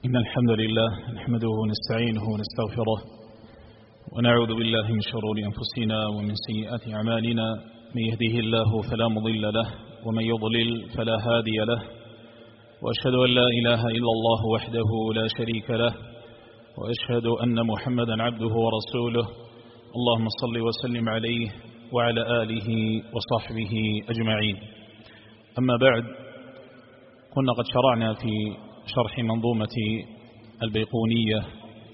إن الحمد لله نحمده ونستعينه ونستغفره ونعوذ بالله من شرور أنفسنا ومن سيئات أعمالنا. من يهده الله فلا مضل له ومن يضلل فلا هادي له، وأشهد أن لا إله إلا الله وحده لا شريك له، وأشهد أن محمدا عبده ورسوله. اللهم صل وسلم عليه وعلى آله وصحبه أجمعين. أما بعد، كنا قد شرعنا في شرح منظومة البيقونية،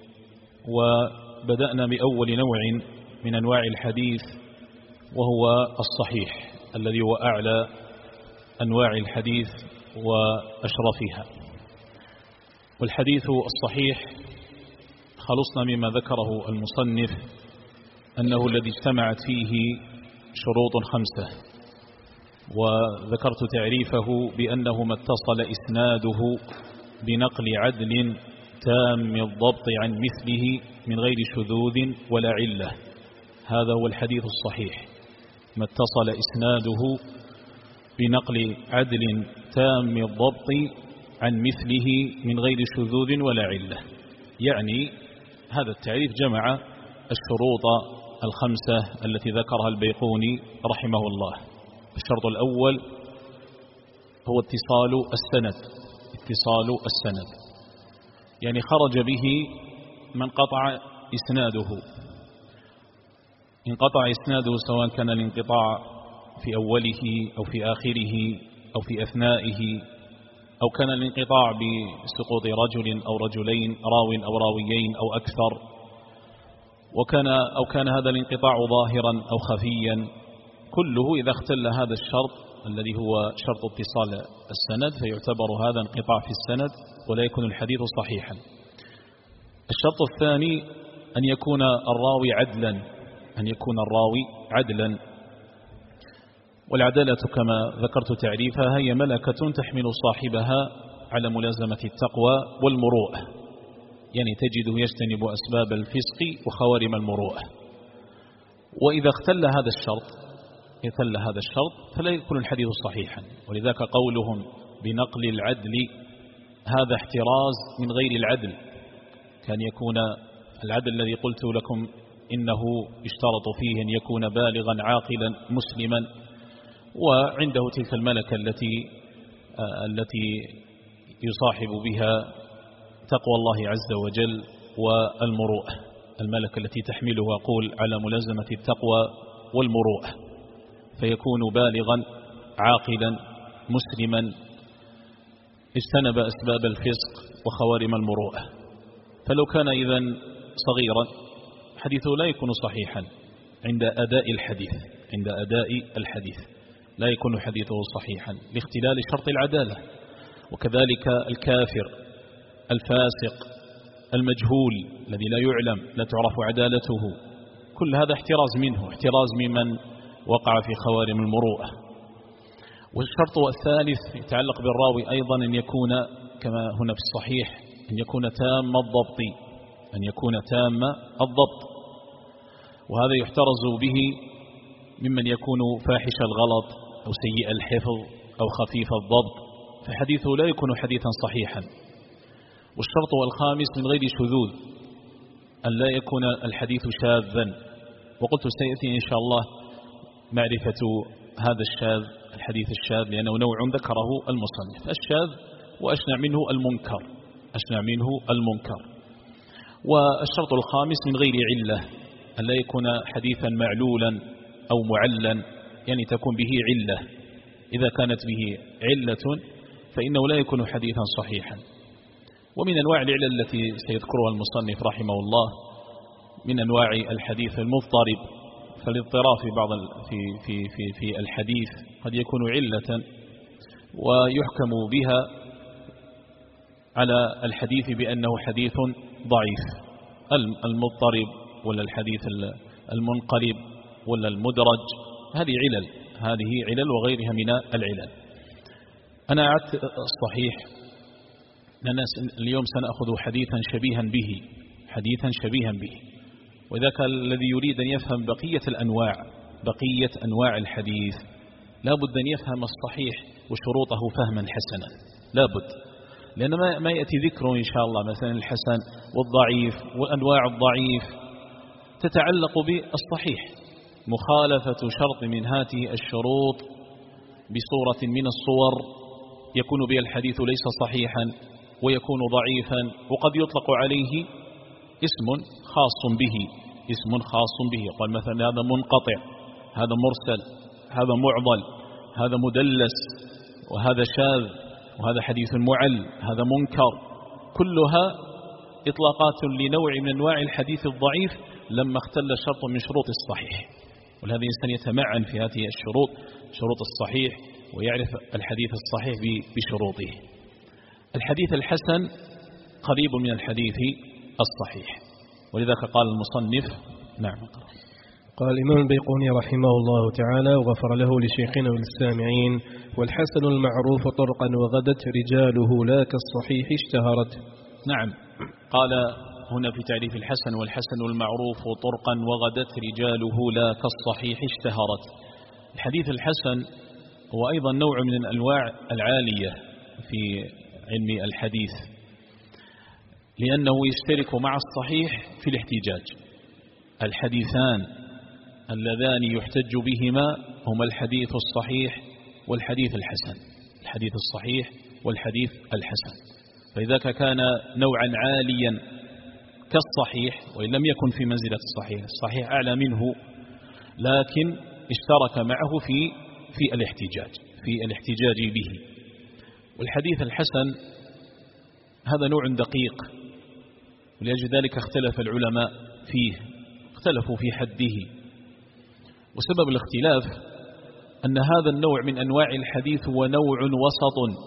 وبدأنا بأول نوع من أنواع الحديث، وهو الصحيح الذي هو أعلى أنواع الحديث وأشرفها. والحديث الصحيح خلصنا مما ذكره المصنف أنه الذي اجتمعت فيه شروط 5، وذكرت تعريفه بأنه ما اتصل إسناده بنقل عدل تام الضبط عن مثله من غير شذوذ ولا علة. هذا هو الحديث الصحيح، ما اتصل إسناده بنقل عدل تام الضبط عن مثله من غير شذوذ ولا علة. يعني هذا التعريف جمع الشروط 5 التي ذكرها البيقوني رحمه الله. الشرط الأول هو اتصال السند، يعني خرج به من قطع إسناده. انقطع إسناده سواء كان الانقطاع في أوله أو في آخره أو في أثنائه، أو كان الانقطاع بسقوط رجل أو رجلين، راو أو راويين أو أكثر، أو كان هذا الانقطاع ظاهرا أو خفيا. كله إذا اختل هذا الشرط الذي هو شرط اتصال السند فيعتبر هذا انقطاع في السند ولا يكون الحديث صحيحا. الشرط الثاني أن يكون الراوي عدلا. والعدالة كما ذكرت تعريفها هي ملكة تحمل صاحبها على ملازمة التقوى والمروءة، يعني تجده يجتنب أسباب الفسق وخوارم المروءة. وإذا اختل هذا الشرط فلا يكون الحديث صحيحا. ولذلك قولهم بنقل العدل هذا احتراز من غير العدل، كان يكون العدل الذي قلت لكم إنه يشترط فيه أن يكون بالغا عاقلا مسلما، وعنده تلك الملكة التي يصاحب بها تقوى الله عز وجل والمروءة، الملكة التي تحمله أقول على ملازمة التقوى والمروءة، فيكون بالغا عاقلا مسلما اجتنب أسباب الفسق وخوارم المروءة. فلو كان إذن صغيرا حديثه لا يكون صحيحا عند أداء الحديث لا يكون حديثه صحيحا لاختلال شرط العدالة. وكذلك الكافر، الفاسق، المجهول الذي لا يعلم لا تعرف عدالته، كل هذا احتراز ممن وقع في خوارم المروءة. والشرط الثالث يتعلق بالراوي أيضا أن يكون كما هنا في الصحيح أن يكون تام الضبط، وهذا يحترز به ممن يكون فاحش الغلط أو سيء الحفظ أو خفيف الضبط، فحديثه لا يكون حديثا صحيحا. والشرط الخامس من غير شذوذ، أن لا يكون الحديث شاذا. وقلت سيأتي إن شاء الله معرفة هذا الحديث الشاذ، لأنه نوع ذكره المصنف الشاذ، وأشنع منه المنكر. والشرط الخامس من غير علة، أن لا يكون حديثا معلولا أو معلا، يعني تكون به علة. إذا كانت به علة فإنه لا يكون حديثا صحيحا. ومن أنواع العلل التي سيذكرها المصنف رحمه الله من أنواع الحديث المضطرب، فالاضطراب في الحديث قد يكون علة ويحكم بها على الحديث بأنه حديث ضعيف. المضطرب ولا الحديث المنقلب ولا المدرج، هذه علل وغيرها من العلل. أنا أعدت الصحيح لأن اليوم سنأخذ حديثا شبيها به، وإذا كان الذي يريد أن يفهم بقية أنواع الحديث لا بد أن يفهم الصحيح وشروطه فهما حسنا، لا بد، لأن ما يأتي ذكره إن شاء الله مثلا الحسن والضعيف وأنواع الضعيف تتعلق بالصحيح، مخالفة شرط من هذه الشروط بصورة من الصور يكون بها الحديث ليس صحيحا ويكون ضعيفا، وقد يطلق عليه اسم خاص به، قال مثلا هذا منقطع، هذا مرسل، هذا معضل، هذا مدلس، وهذا شاذ، وهذا حديث معل، هذا منكر. كلها إطلاقات لنوع من أنواع الحديث الضعيف لما اختل شرط من شروط الصحيح. ولهذا الإنسان يتمعن في هذه الشروط، شروط الصحيح، ويعرف الحديث الصحيح بشروطه. الحديث الحسن قريب من الحديث الصحيح، ولذلك قال المصنف. نعم. قال الإمام البيقوني رحمه الله تعالى وغفر له لشيخنا وللسامعين: والحسن المعروف طرقا وغدت رجاله لا كالصحيح اشتهرت. نعم، قال هنا في تعريف الحسن: والحسن المعروف طرقا وغدت رجاله لا كالصحيح اشتهرت. الحديث الحسن هو أيضا نوع من الأنواع العالية في علم الحديث، لأنه يشترك مع الصحيح في الاحتجاج. الحديثان اللذان يحتج بهما هما الحديث الصحيح والحديث الحسن، الحديث الصحيح والحديث الحسن. فلذلك كان نوعا عاليا كالصحيح، وإن لم يكن في منزلة الصحيح، الصحيح أعلى منه، لكن اشترك معه في الاحتجاج به. والحديث الحسن هذا نوع دقيق، ولأجل ذلك اختلف العلماء فيه، اختلفوا في حده. وسبب الاختلاف أن هذا النوع من أنواع الحديث هو نوع وسط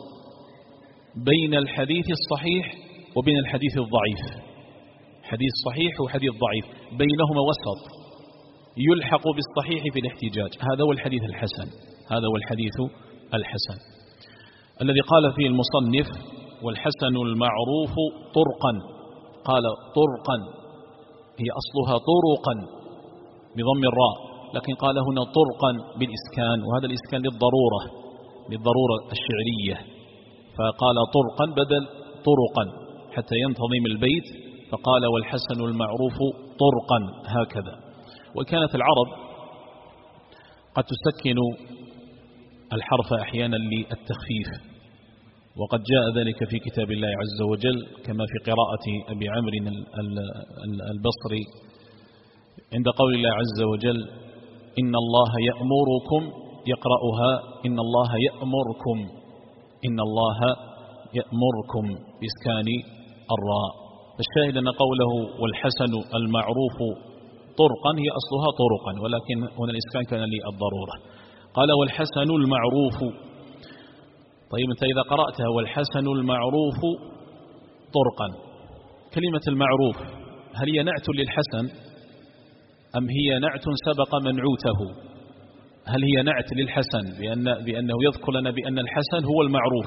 بين الحديث الصحيح وبين الحديث الضعيف. حديث صحيح وحديث ضعيف بينهما وسط يلحق بالصحيح في الاحتجاج. هذا هو الحديث الحسن، هذا هو الحديث الحسن الذي قال فيه المصنف: والحسن المعروف طرقا. قال طرقا، هي أصلها طرقا بضم الراء، لكن قال هنا طرقا بالإسكان، وهذا الإسكان للضرورة الشعرية، فقال طرقا بدل طرقا حتى ينتظم البيت، فقال والحسن المعروف طرقا هكذا. وكانت العرب قد تسكن الحرف أحيانا للتخفيف، وقد جاء ذلك في كتاب الله عز وجل كما في قراءة أبي عمرو البصري عند قول الله عز وجل: إن الله يأمركم، يقرأها إن الله يأمركم، إن الله يأمركم بإسكان الراء. فالشاهد أن قوله والحسن المعروف طرقا هي أصلها طرقا، ولكن هنا الإسكان كان للضرورة. قال والحسن المعروف. طيب أنت إذا قرأتها والحسن المعروف طرقا، كلمة المعروف هل هي نعت للحسن أم هي نعت سبق منعوته؟ هل هي نعت للحسن بأنه يذكر لنا بأن الحسن هو المعروف،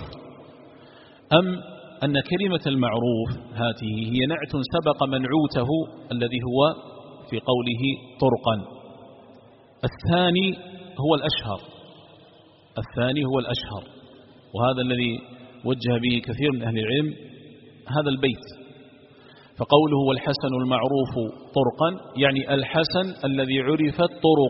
أم أن كلمة المعروف هذه هي نعت سبق منعوته الذي هو في قوله طرقا؟ الثاني هو الأشهر، وهذا الذي وجه به كثير من أهل العلم هذا البيت. فقوله والحسن المعروف طرقا يعني الحسن الذي عرفت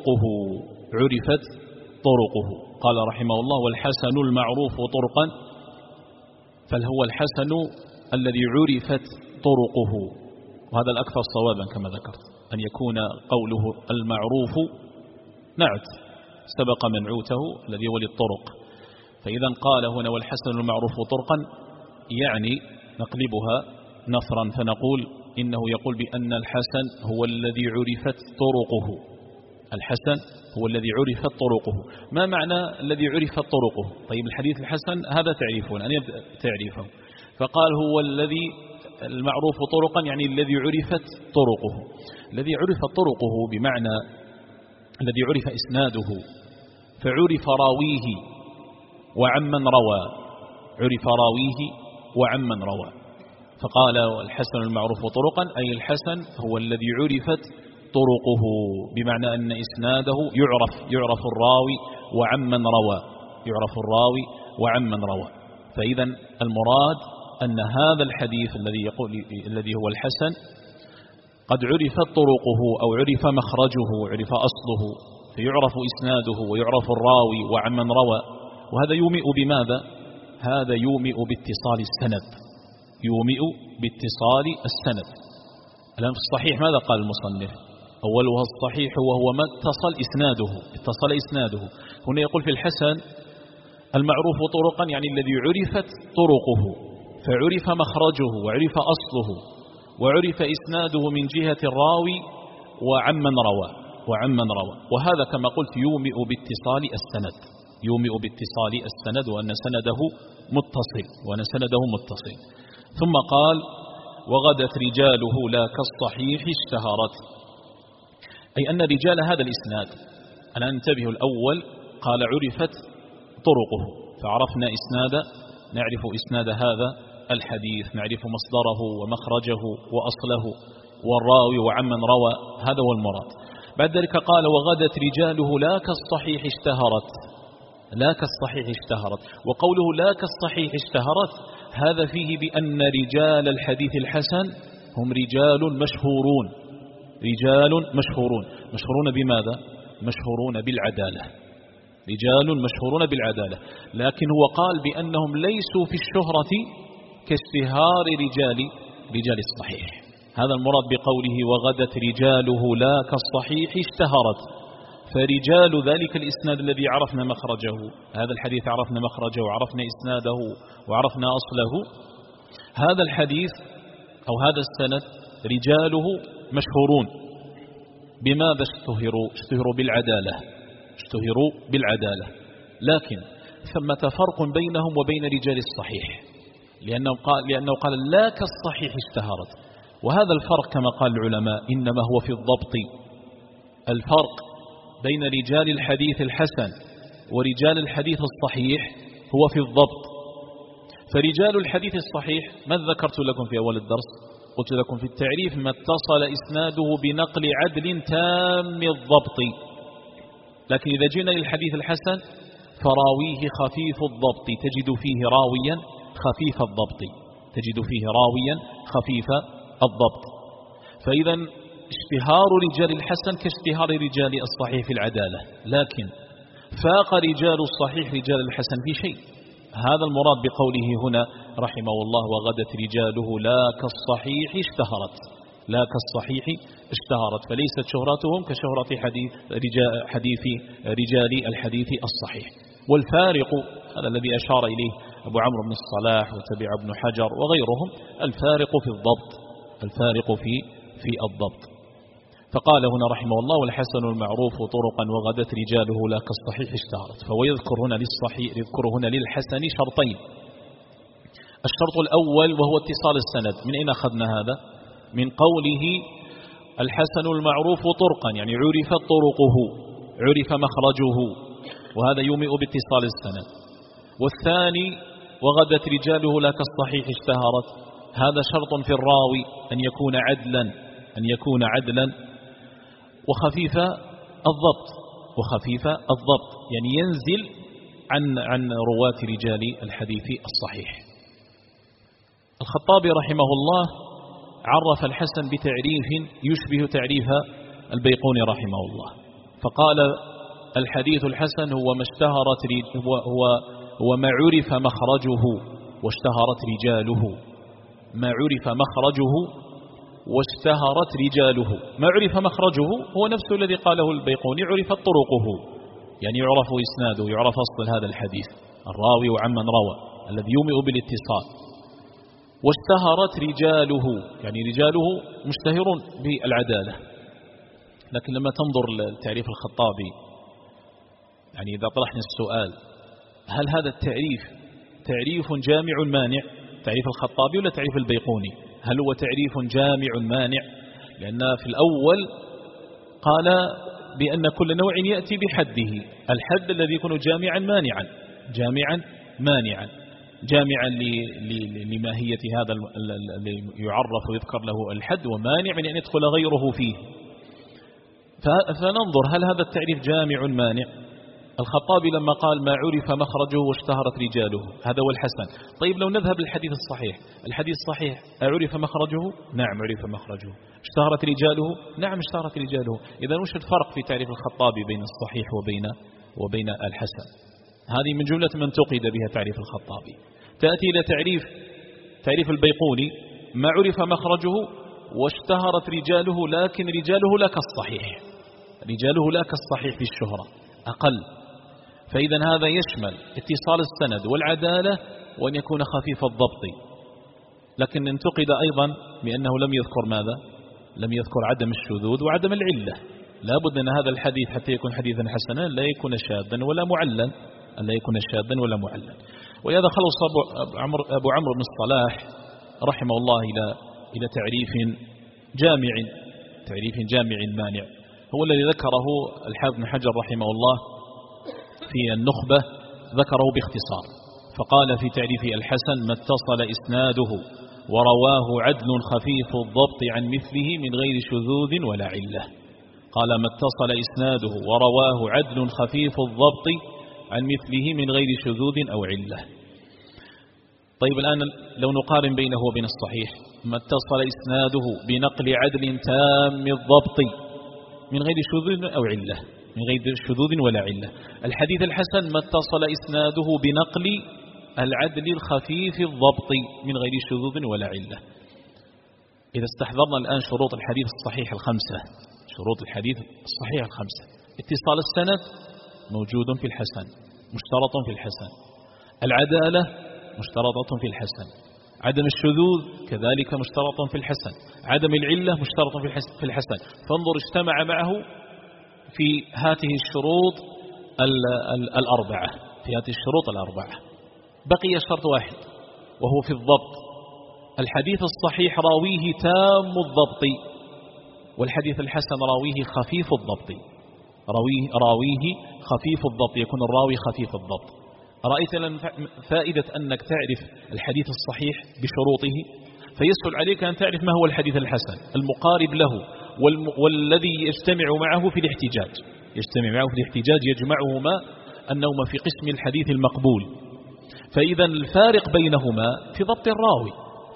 طرقه. قال رحمه الله والحسن المعروف طرقا، فهو الحسن الذي عرفت طرقه، وهذا الأكثر صوابا كما ذكرت، أن يكون قوله المعروف نعت سبق منعوته الذي هو للطرق. فإذا قال هنا والحسن المعروف طرقا يعني نقلبها نثرا فنقول إنه يقول بأن الحسن هو الذي عرفت طرقه. الحسن هو الذي عرفت طرقه. ما معنى الذي عرفت طرقه؟ طيب الحديث الحسن هذا تعريفون، أن يبدأ تعريفه، فقال هو الذي المعروف طرقا يعني الذي عرفت طرقه. الذي عرفت طرقه بمعنى الذي عرف إسناده، فعرف راويه وعمن روى، عرف راويه وعمن روى. فقال الحسن المعروف طرقا أي الحسن هو الذي عرفت طرقه، بمعنى أن إسناده يعرف الراوي وعمن روى، يعرف الراوي وعمن روى. فإذا المراد أن هذا الحديث الذي هو الحسن قد عرفت طرقه أو عرف مخرجه وعرف أصله، فيعرف إسناده ويعرف الراوي وعمن روى. وهذا يومئ بماذا؟ هذا يومئ باتصال السند، يومئ باتصال السند. الآن في الصحيح ماذا قال المصنف؟ أولها الصحيح وهو ما اتصل إسناده. هنا يقول في الحسن المعروف طرقا، يعني الذي عرفت طرقه، فعرف مخرجه وعرف أصله وعرف إسناده من جهة الراوي وعمن روى. وهذا كما قلت يومئ باتصال السند، يومئ باتصال السند وأن سنده متصل. ثم قال وغدت رجاله لا كالصحيح اشتهرت، أي أن رجال هذا الإسناد، أنا انتبه الأول قال عرفت طرقه، فعرفنا نعرف إسناد هذا الحديث، نعرف مصدره ومخرجه وأصله والراوي وعمن روى، هذا هو المراد. بعد ذلك قال وغدت رجاله لا كالصحيح اشتهرت. وقوله لا كالصحيح اشتهرت هذا فيه بأن رجال الحديث الحسن هم رجال مشهورون بماذا؟ مشهورون بالعدالة. لكن هو قال بأنهم ليسوا في الشهرة كاشتهار رجال الصحيح. هذا المراد بقوله وغدت رجاله لا كالصحيح اشتهرت، فرجال ذلك الإسناد الذي عرفنا مخرجه، هذا الحديث عرفنا مخرجه وعرفنا إسناده وعرفنا أصله، هذا الحديث أو هذا السند رجاله مشهورون. بماذا اشتهروا بالعدالة. لكن ثمة فرق بينهم وبين رجال الصحيح، لأنه قال لا كالصحيح اشتهرت، وهذا الفرق كما قال العلماء إنما هو في الضبط. الفرق بين رجال الحديث الحسن ورجال الحديث الصحيح هو في الضبط. فرجال الحديث الصحيح ما ذكرت لكم في أول الدرس؟ قلت لكم في التعريف ما اتصل إسناده بنقل عدل تام الضبط. لكن إذا جينا للحديث الحسن فراويه خفيف الضبط، تجد فيه راويا خفيف الضبط. فإذا اشتهار رجال الحسن كاشتهار رجال الصحيح في العدالة، لكن فاق رجال الصحيح رجال الحسن في شيء. هذا المراد بقوله هنا رحمه الله وغدت رجاله لا كالصحيح اشتهرت، فليست شهرتهم كشهرة رجال الحديث الصحيح. والفارق هذا الذي أشار إليه أبو عمرو بن الصلاح وتبع ابن حجر وغيرهم، الفارق في الضبط. فقال هنا رحمه الله والحسن المعروف طرقا وغدت رجاله لا كالصحيح اشتهرت. فهو يذكر هنا للحسن شرطين. الشرط الأول وهو اتصال السند. من أين أخذنا هذا؟ من قوله الحسن المعروف طرقا، يعني عرفت طرقه، عرف مخرجه، وهذا يومئ باتصال السند. والثاني وغدت رجاله لا كالصحيح اشتهرت، هذا شرط في الراوي أن يكون عدلا وخفيف الضبط، يعني ينزل عن رواة رجال الحديث الصحيح. الخطابي رحمه الله عرف الحسن بتعريف يشبه تعريف البيقوني رحمه الله، فقال الحديث الحسن هو ما ما عرف مخرجه واشتهرت رجاله. ما عرف مخرجه واشتهرت رجاله. ما عرف مخرجه هو نفس الذي قاله البيقوني عرفت طرقه، يعني يعرف إسناده، يعرف أصل هذا الحديث، الراوي وعمن روى الذي يومئ بالاتصال. واشتهرت رجاله، يعني رجاله مشتهر بالعدالة. لكن لما تنظر لتعريف الخطابي، يعني إذا طرحنا السؤال هل هذا التعريف تعريف جامع مانع، تعريف الخطابي ولا تعريف البيقوني؟ هل هو تعريف جامع مانع؟ لأن في الأول قال بأن كل نوع يأتي بحده، الحد الذي يكون جامعا مانعا جامعا لماهية هذا الذي يعرف ويذكر له الحد، ومانع من أن يدخل غيره فيه. فننظر هل هذا التعريف جامع مانع الخطابي لما قال ما عرف مخرجه واشتهرت رجاله، هذا هو الحسن. طيب لو نذهب للحديث الصحيح، الحديث الصحيح أعرف مخرجه؟ نعم عرف مخرجه. اشتهرت رجاله؟ نعم اشتهرت رجاله. إذا وش الفرق في تعريف الخطابي بين الصحيح وبين الحسن؟ هذه من جملة من تقيد بها تعريف الخطابي. تأتي إلى تعريف البيقوني: ما عرف مخرجه واشتهرت رجاله، لكن رجاله لا كالصحيح، رجاله لا كالصحيح في الشهرة، أقل. فإذا هذا يشمل اتصال السند والعدالة وأن يكون خفيف الضبط. لكن انتقد أيضا بأنه لم يذكر ماذا؟ لم يذكر عدم الشذوذ وعدم العلة. لا بد أن هذا الحديث حتى يكون حديثا حسنا لا يكون شاذا ولا معللا، لا يكون شاذا ولا معللا. ولهذا خلص أبو عمرو بن الصلاح رحمه الله إلى تعريف جامع مانع، هو الذي ذكره الحافظ بن حجر رحمه الله في النخبة، ذكره باختصار. فقال في تعريف الحسن: ما اتصل إسناده ورواه عدل خفيف الضبط عن مثله من غير شذوذ ولا علة. قال: ما اتصل إسناده ورواه عدل خفيف الضبط عن مثله من غير شذوذ أو علة. طيب الآن لو نقارن بينه وبين الصحيح: ما اتصل إسناده بنقل عدل تام الضبط من غير شذوذ أو علة، من غير شذوذ ولا علة. الحديث الحسن: ما اتصل إسناده بنقل العدل الخفيف الضبط من غير شذوذ ولا علة. إذا استحضرنا الآن شروط الحديث الصحيح الخمسة، شروط الحديث الصحيح الخمسة: اتصال السند موجود في الحسن، مشترط في الحسن، العدالة مشترطة في الحسن، عدم الشذوذ كذلك مشترط في الحسن، عدم العلة مشترط في الحسن. فانظر اجتمع معه في هذه الشروط الأربعة، في هذه الشروط الأربعة. بقي شرط واحد وهو في الضبط. الحديث الصحيح راويه تام الضبط، والحديث الحسن راويه خفيف الضبط. راويه خفيف الضبط، يكون الراوي خفيف الضبط. رأيت فائدة أنك تعرف الحديث الصحيح بشروطه، فيسهل عليك أن تعرف ما هو الحديث الحسن المقارب له والذي يجتمع معه في الاحتجاج. يجمعهما أنهما في قسم الحديث المقبول. فإذا الفارق بينهما في ضبط الراوي،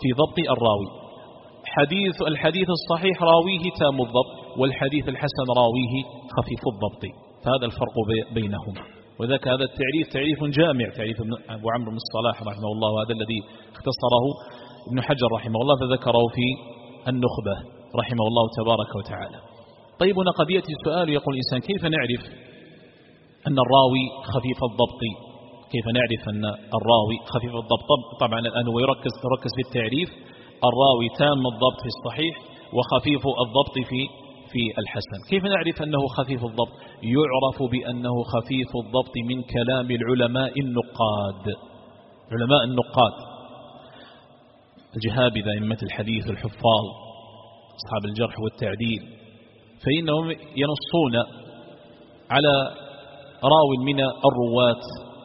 الحديث الصحيح راويه تام الضبط، والحديث الحسن راويه خفيف الضبط. فهذا الفرق بينهما. وذاك هذا التعريف تعريف جامع، تعريف أبو عمرو بن الصلاح رحمه الله، وهذا الذي اختصره ابن حجر رحمه الله فذكره في النخبة رحمه الله تبارك وتعالى. طيب هنا قد يأتي السؤال، يقول الإنسان: كيف نعرف أن الراوي خفيف الضبط؟ كيف نعرف أن الراوي خفيف الضبط؟ طبعا الآن هو يركز في التعريف: الراوي تام الضبط في الصحيح وخفيف الضبط في الحسن. كيف نعرف أنه خفيف الضبط؟ يعرف بأنه خفيف الضبط من كلام العلماء النقاد. علماء النقاد الجهابذة أئمة الحديث الحفاظ أصحاب الجرح والتعديل، فإنهم ينصون على راو من الرواة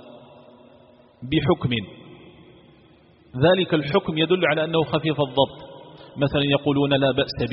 بحكم، ذلك الحكم يدل على أنه خفيف الضبط. مثلا يقولون لا بأس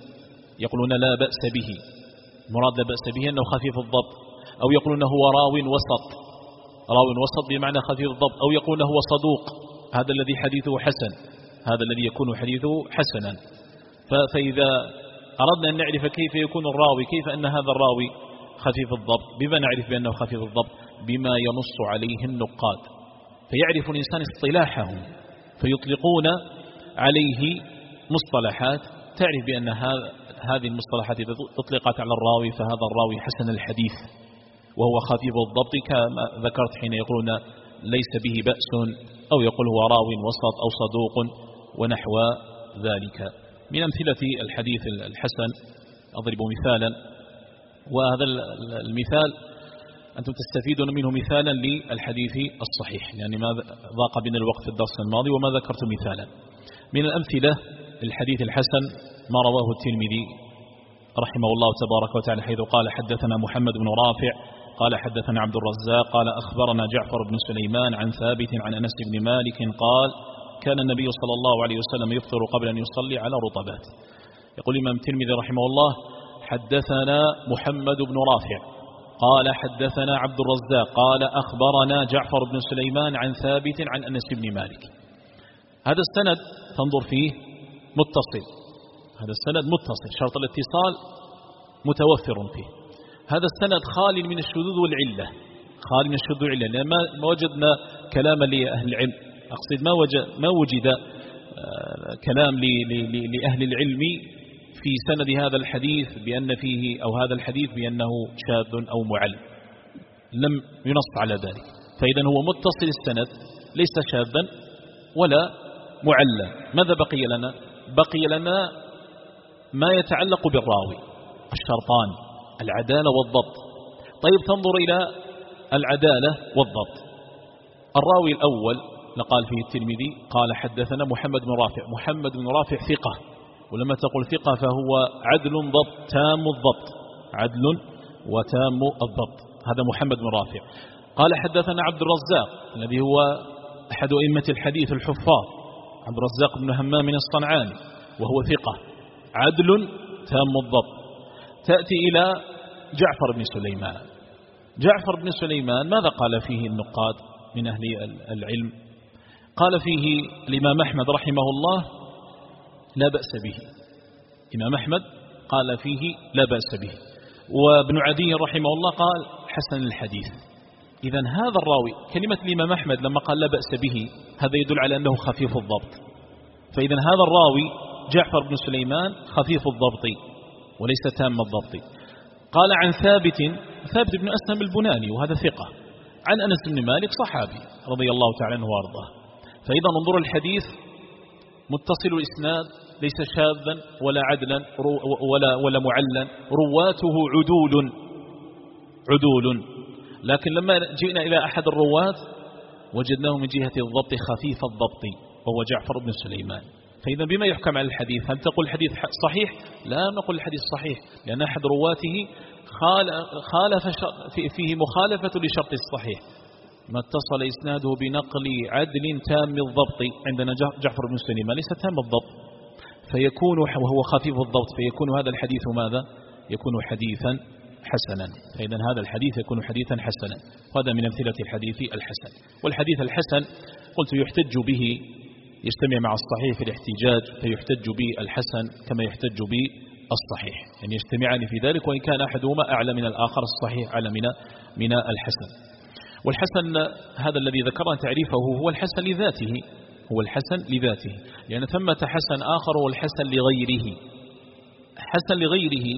به، مراد لا بأس به أنه خفيف الضبط، أو يقولون هو راو وسط بمعنى خفيف الضبط، أو يقولون هو صدوق، هذا الذي حديثه حسن، هذا الذي يكون حديثه حسنا. فإذا أردنا أن نعرف كيف يكون الراوي، كيف أن هذا الراوي خفيف الضبط، بما نعرف بأنه خفيف الضبط؟ بما ينص عليه النقاد، فيعرف الإنسان اصطلاحهم فيطلقون عليه مصطلحات تعرف بأن هذه المصطلحات إذا أطلقت على الراوي فهذا الراوي حسن الحديث وهو خفيف الضبط، كما ذكرت حين يقولون ليس به بأس، أو يقول هو راو وسط أو صدوق ونحو ذلك. من أمثلة الحديث الحسن أضرب مثالا، وهذا المثال أنتم تستفيدون منه مثالا للحديث الصحيح، يعني ما ضاق بنا الوقت في الدرس الماضي وما ذكرت مثالا. من الأمثلة الحديث الحسن ما رواه الترمذي رحمه الله تبارك وتعالى، حيث قال: حدثنا محمد بن رافع قال حدثنا عبد الرزاق قال أخبرنا جعفر بن سليمان عن ثابت عن أنس بن مالك قال: كان النبي صلى الله عليه وسلم يفطر قبل أن يصلي على رطبات. يقول الإمام الترمذي رحمه الله: حدثنا محمد بن رافع قال حدثنا عبد الرزاق قال أخبرنا جعفر بن سليمان عن ثابت عن أنس بن مالك. هذا السند تنظر فيه متصل، هذا السند متصل، شرط الاتصال متوفر فيه. هذا السند خالي من الشذوذ والعلة، خالي من الشذوذ والعلة، لأن ما وجدنا كلاما لأهل العلم، أقصد ما وجد كلام لأهل العلم في سند هذا الحديث بأن فيه أو هذا الحديث بأنه شاذ أو معل، لم ينص على ذلك. فإذا هو متصل السند ليس شاذا ولا معلا. ماذا بقي لنا؟ بقي لنا ما يتعلق بالراوي، الشرطان العدالة والضبط. طيب تنظر إلى العدالة والضبط. الراوي الأول لقال فيه الترمذي قال حدثنا محمد بن رافع. محمد بن رافع ثقة، ولما تقول ثقة فهو عدل ضبط تام الضبط، عدل وتام الضبط، هذا محمد بن رافع. قال حدثنا عبد الرزاق الذي هو أحد أئمة الحديث الحفاظ، عبد الرزاق بن همام الصنعاني، وهو ثقة عدل تام الضبط. تأتي إلى جعفر بن سليمان. جعفر بن سليمان ماذا قال فيه النقاد من أهل العلم؟ قال فيه الإمام أحمد رحمه الله لا بأس به. إمام أحمد قال فيه لا بأس به، وابن عدي رحمه الله قال حسن الحديث. إذن هذا الراوي، كلمة الإمام أحمد لما قال لا بأس به هذا يدل على أنه خفيف الضبط. فإذن هذا الراوي جعفر بن سليمان خفيف الضبط وليس تام الضبط. قال عن ثابت بن أسلم البناني وهذا ثقة، عن أنس بن مالك صحابي رضي الله تعالى عنه وارضاه. فإذا انظر الحديث متصل الإسناد ليس شاذا ولا عدلا ولا معلا، رواته عدول. لكن لما جئنا إلى أحد الرواة وجدناه من جهة الضبط خفيف الضبط وهو جعفر بن سليمان. فإذا بما يحكم على الحديث؟ هل تقول الحديث صحيح؟ لا نقول الحديث صحيح، لأن أحد رواته خالف فيه مخالفة لشرط الصحيح. ما اتصل إسناده بنقل عدل تام الضبط، عندنا جعفر بن سليمان ليس تام الضبط، فيكون وهو خفيف الضبط، فيكون هذا الحديث ماذا؟ يكون حديثا حسنا. فإذا هذا الحديث يكون حديثا حسنا، وهذا من أمثلة الحديث الحسن. والحديث الحسن قلت يحتج به، يجتمع مع الصحيح في الاحتجاج، فيحتج بالحسن كما يحتج بالصحيح، يعني يجتمعان في ذلك، وإن كان أحدهما أعلى من الآخر، الصحيح أعلى من الحسن. والحسن هذا الذي ذكرنا تعريفه هو الحسن لذاته، هو الحسن لذاته، لأن ثمة حسن آخر هو الحسن لغيره. حسن لغيره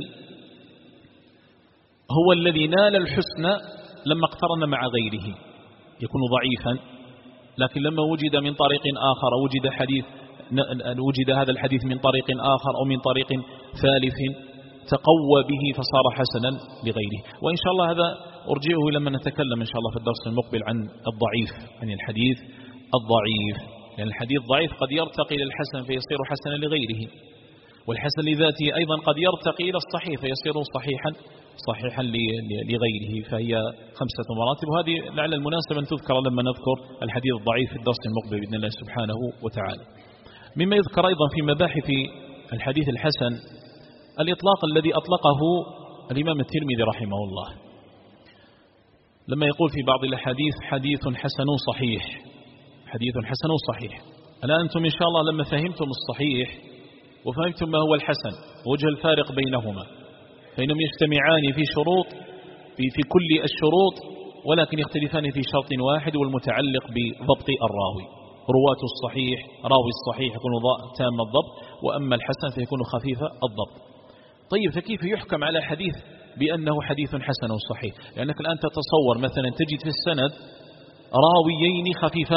هو الذي نال الحسن لما اقترن مع غيره، يكون ضعيفا، لكن لما وجد من طريق آخر، وجد هذا الحديث من طريق آخر أو من طريق ثالث تقوى به فصار حسنا لغيره. وإن شاء الله هذا أرجعه لما نتكلم إن شاء الله في الدرس المقبل عن الضعيف، عن الحديث الضعيف، لأن الحديث ضعيف قد يرتقي إلى الحسن فيصير حسنا لغيره، والحسن لذاته أيضا قد يرتقي إلى الصحيح فيصير صحيحا لغيره. فهي 5 مراتب، وهذه لعل المناسبة أن تذكر لما نذكر الحديث الضعيف في الدرس المقبل بإذن الله سبحانه وتعالى. مما يذكر أيضا في مباحث الحديث الحسن الإطلاق الذي أطلقه الإمام الترمذي رحمه الله، لما يقول في بعض الأحاديث حديث حسن صحيح، حديث حسن صحيح. الآن أنتم إن شاء الله لما فهمتم الصحيح وفهمتم ما هو الحسن وجه الفارق بينهما، فإنهم يجتمعان في شروط، في كل الشروط، ولكن يختلفان في شرط واحد والمتعلق بضبط الراوي. رواة الصحيح، راوي الصحيح يكون تام الضبط، وأما الحسن فيكون خفيف الضبط. طيب فكيف يحكم على حديث بأنه حديث حسن صحيح؟ لأنك الآن تتصور مثلا تجد في السند راويين خفيفي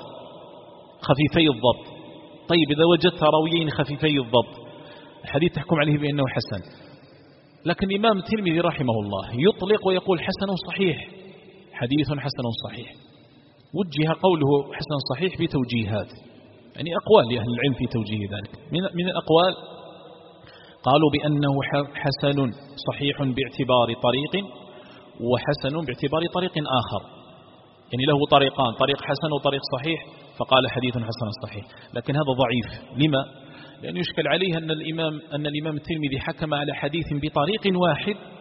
الضبط. طيب إذا وجدت راويين خفيفي الضبط الحديث تحكم عليه بأنه حسن، لكن الإمام الترمذي رحمه الله يطلق ويقول حسن صحيح، حديث حسن صحيح. وجه قوله حسن صحيح بتوجيهات، يعني أقوال لأهل العلم في توجيه ذلك. من الأقوال قالوا بأنه حسن صحيح باعتبار طريق، وحسن باعتبار طريق آخر، يعني له طريقان، طريق حسن وطريق صحيح، فقال حديث حسن صحيح. لكن هذا ضعيف. لما؟ لأن يشكل عليه أن الإمام الترمذي حكم على حديث بطريق واحد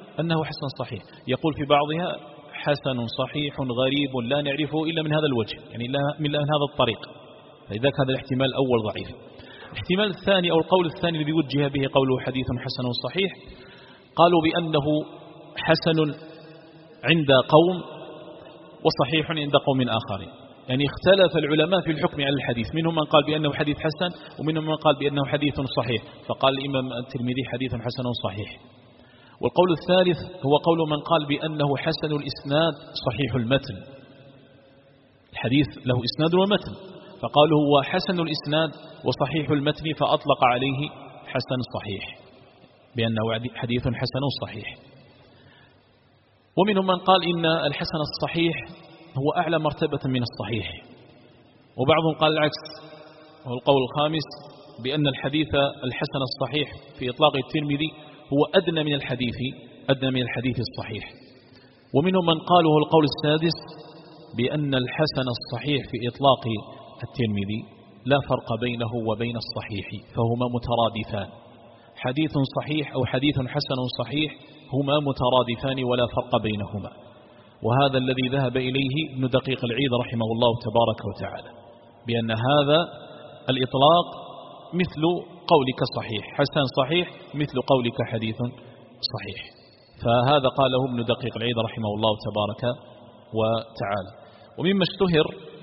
أنه حسن صحيح، يقول في بعضها حسن صحيح غريب لا نعرفه إلا من هذا الوجه، يعني من هذا الطريق، فإذا هذا الاحتمال الأول ضعيف. الاحتمال الثاني أو القول الثاني الذي وجه به قوله حديث حسن صحيح، قالوا بأنه حسن عند قوم وصحيح عند قوم آخرين، يعني اختلف العلماء في الحكم على الحديث، منهم من قال بأنه حديث حسن ومنهم من قال بأنه حديث صحيح، فقال الإمام الترمذي حديث حسن صحيح. والقول الثالث هو قول من قال بأنه حسن الإسناد صحيح المتن، الحديث له إسناد ومتن، فقالوا هو حسن الإسناد وصحيح المتن، فأطلق عليه حسن صحيح بأنه حديث حسن صحيح. ومنهم من قال إن الحسن الصحيح هو أعلى مرتبة من الصحيح، وبعضهم قال العكس، وهو القول الخامس بأن الحديث الحسن الصحيح في إطلاق الترمذي هو أدنى من الحديث الصحيح. ومنهم من قال وهو القول السادس بأن الحسن الصحيح في إطلاق الترمذي لا فرق بينه وبين الصحيح، فهما مترادفان، حديث صحيح أو حديث حسن صحيح هما مترادفان ولا فرق بينهما. وهذا الذي ذهب إليه ابن دقيق العيد رحمه الله تبارك وتعالى، بأن هذا الإطلاق مثل قولك صحيح، حسن صحيح مثل قولك حديث صحيح. فهذا قاله ابن دقيق العيد رحمه الله تبارك وتعالى. ومما اشتهر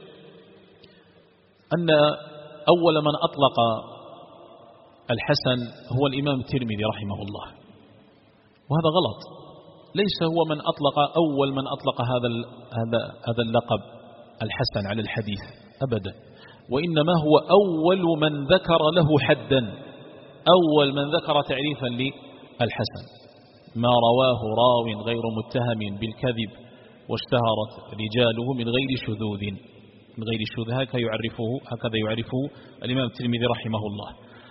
أن أول من أطلق الحسن هو الإمام الترمذي رحمه الله، وهذا غلط، ليس هو من أطلق أول من أطلق هذا اللقب الحسن على الحديث أبدا، وإنما هو أول من ذكر له حدا، أول من ذكر تعريفا للحسن، ما رواه راو غير متهم بالكذب واشتهرت رجاله من غير شذوذ، هكذا يعرفه الإمام الترمذي رحمه الله،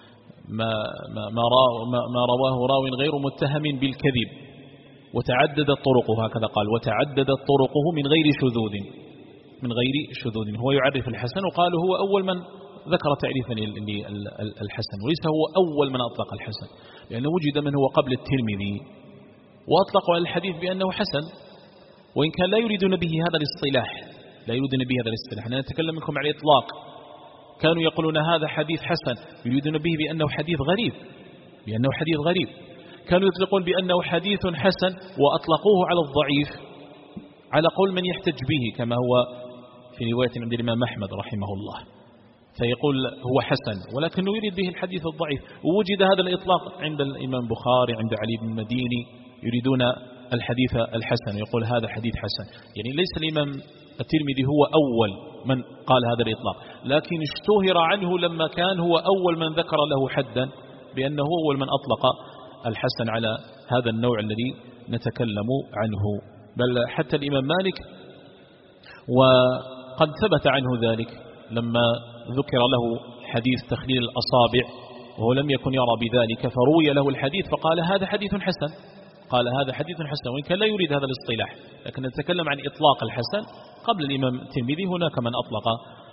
ما رواه راو غير متهم بالكذب وتعددت طرقه، هكذا قال، وتعددت طرقه من غير شذوذ، هو يعرف الحسن، وقال هو أول من ذكر تعريفا للحسن، وليس هو أول من أطلق الحسن، لأنه وجد من هو قبل الترمذي وأطلقوا على الحديث بأنه حسن، وإن كان لا يريدون به هذا الاصطلاح، أنا أتكلم منكم على الإطلاق، كانوا يقولون هذا حديث حسن يريدون به بأنه حديث غريب، كانوا يطلقون بأنه حديث حسن وأطلقوه على الضعيف على قول من يحتج به، كما هو في رواية عند الإمام أحمد رحمه الله، فيقول هو حسن ولكنه يريد به الحديث الضعيف. ووجد هذا الإطلاق عند الإمام بخاري، عند علي بن المديني، يريدون الحديث الحسن، يقول هذا حديث حسن، يعني ليس الإمام الترمذي هو أول من قال هذا الإطلاق، لكن اشتهر عنه لما كان هو أول من ذكر له حدا بأنه أول من أطلق الحسن على هذا النوع الذي نتكلم عنه. بل حتى الإمام مالك وقد ثبت عنه ذلك لما ذكر له حديث تخليل الأصابع وهو لم يكن يرى بذلك، فروي له الحديث فقال هذا حديث حسن، وإن كان لا يريد هذا الاصطلاح، لكن نتكلم عن إطلاق الحسن قبل الإمام الترمذي. هناك من أطلق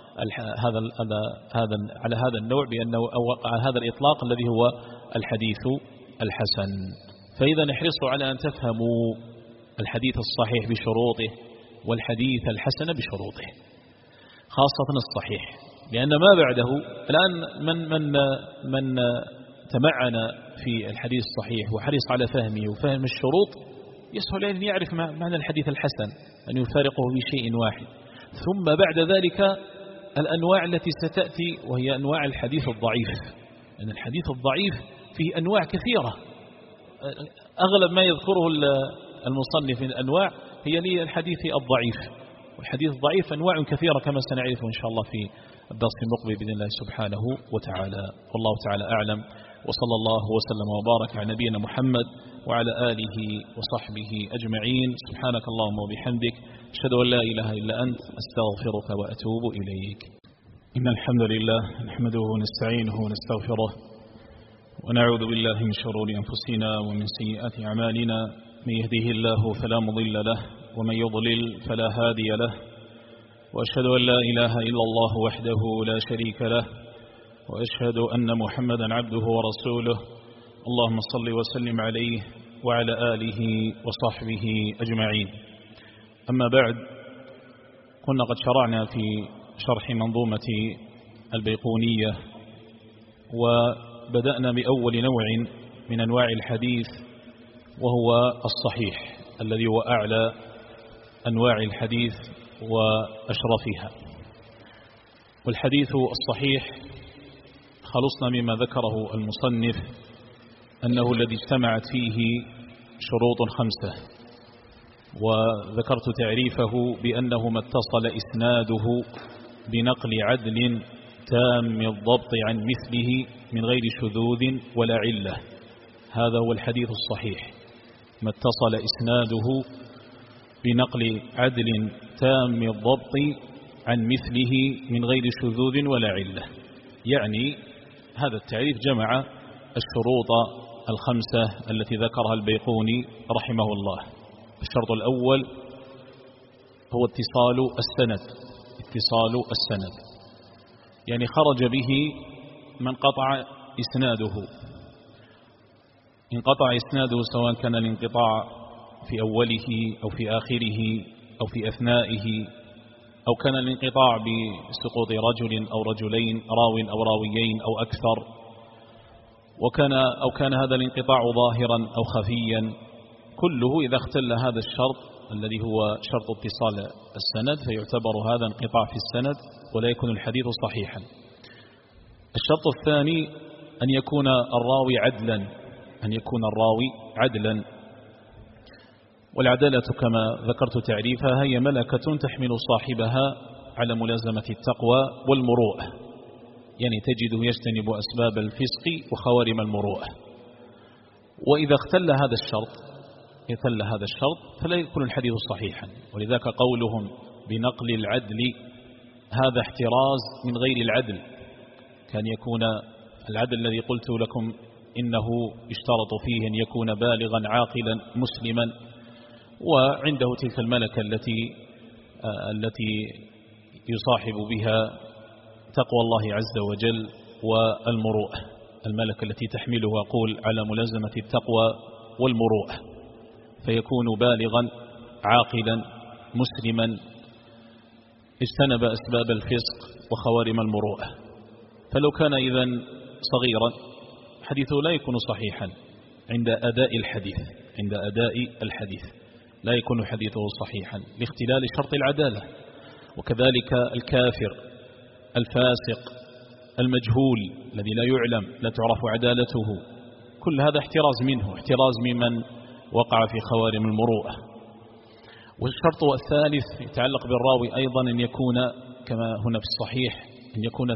على هذا النوع بأنه وقع هذا الإطلاق الذي هو الحديث الحسن. فإذا نحرص على أن تفهموا الحديث الصحيح بشروطه والحديث الحسن بشروطه، خاصة الصحيح، لأن ما بعده الآن من تمعن في الحديث الصحيح وحرص على فهمه وفهم الشروط يسهل أن يعرف معنى الحديث الحسن، أن يفارقه بشيء واحد. ثم بعد ذلك الأنواع التي ستأتي وهي أنواع الحديث الضعيف، لأن الحديث الضعيف فيه أنواع كثيرة، أغلب ما يذكره المصنف من الأنواع هي للحديث الضعيف، والحديث الضعيف أنواع كثيرة كما سنعرف إن شاء الله في الدرس المقبل بإذن الله سبحانه وتعالى. والله تعالى أعلم، وصلى الله وسلم وبارك على نبينا محمد وعلى آله وصحبه أجمعين. سبحانك اللهم وبحمدك، أشهد أن لا إله إلا أنت، أستغفرك وأتوب إليك. إن الحمد لله نحمده ونستعينه ونستغفره ونعوذ بالله من شرور أنفسنا ومن سيئات أعمالنا، من يهده الله فلا مضل له ومن يضلل فلا هادي له، وأشهد أن لا إله إلا الله وحده لا شريك له، وأشهد أن محمدا عبده ورسوله. اللهم صل وسلم عليه وعلى آله وصحبه أجمعين. أما بعد، كنا قد شرعنا في شرح منظومة البيقونية، وبدأنا بأول نوع من أنواع الحديث، وهو الصحيح الذي هو أعلى أنواع الحديث وأشرفها. والحديث الصحيح خلصنا مما ذكره المصنف أنه الذي اجتمعت فيه شروط 5، وذكرت تعريفه بأنه ما اتصل إسناده بنقل عدل تام الضبط عن مثله من غير شذوذ ولا علة. هذا هو الحديث الصحيح، ما اتصل إسناده بنقل عدل تام الضبط عن مثله من غير شذوذ ولا علة. يعني هذا التعريف جمع الشروط 5 التي ذكرها البيقوني رحمه الله. الشرط الأول هو اتصال السند، يعني خرج به من قطع إسناده. انقطع إسناده سواء كان الانقطاع في أوله أو في آخره أو في أثنائه، أو كان الانقطاع بسقوط رجل أو رجلين، راو أو راويين أو أكثر، أو كان هذا الانقطاع ظاهرا أو خفيا، كله إذا اختل هذا الشرط الذي هو شرط اتصال السند فيعتبر هذا انقطاع في السند ولا يكون الحديث صحيحا. الشرط الثاني أن يكون الراوي عدلا، والعدالة كما ذكرت تعريفها هي ملكة تحمل صاحبها على ملازمة التقوى والمروءة، يعني تجده يجتنب أسباب الفسق وخوارم المروءة. وإذا اختل هذا الشرط فلا يكون الحديث صحيحا. ولذلك قولهم بنقل العدل هذا احتراز من غير العدل، كان يكون العدل الذي قلت لكم إنه يشترط فيه أن يكون بالغا عاقلا مسلما، وعنده تلك الملكة التي يصاحب بها تقوى الله عز وجل والمروءة، الملكة التي تحمله أقول على ملازمة التقوى والمروءة، فيكون بالغا عاقلا مسلما اجتنب أسباب الفسق وخوارم المروءة. فلو كان إذن صغيرا حديثه لا يكون صحيحا عند أداء الحديث لا يكون حديثه صحيحا لاختلال شرط العدالة. وكذلك الكافر، الفاسق، المجهول الذي لا يعلم لا تعرف عدالته، كل هذا احتراز ممن وقع في خوارم المروءة. والشرط الثالث يتعلق بالراوي أيضا أن يكون كما هنا في الصحيح أن يكون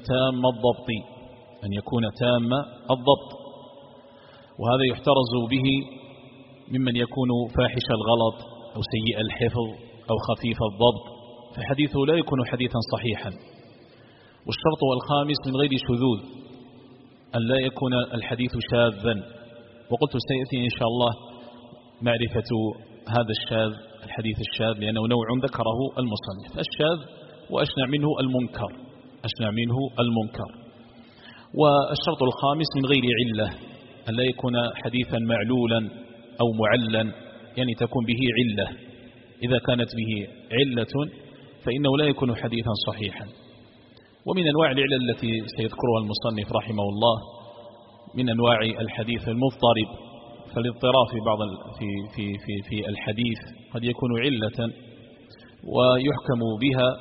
تام الضبط، وهذا يحترز به ممن يكون فاحش الغلط أو سيء الحفظ أو خفيف الضبط، فحديثه لا يكون حديثا صحيحا. والشرط الخامس من غير شذوذ، أن لا يكون الحديث شاذا. وقلت سيأتي إن شاء الله معرفة هذا الحديث الشاذ، لأنه نوع ذكره المصنف، الشاذ وأشنع منه المنكر. والشرط الخامس من غير علة، أن لا يكون حديثا معلولا أو معلا، يعني تكون به علة. إذا كانت به علة فإنه لا يكون حديثا صحيحا. ومن أنواع العلل التي سيذكرها المصنف رحمه الله من أنواع الحديث المضطرب، فالاضطراب في الحديث قد يكون علة ويحكم بها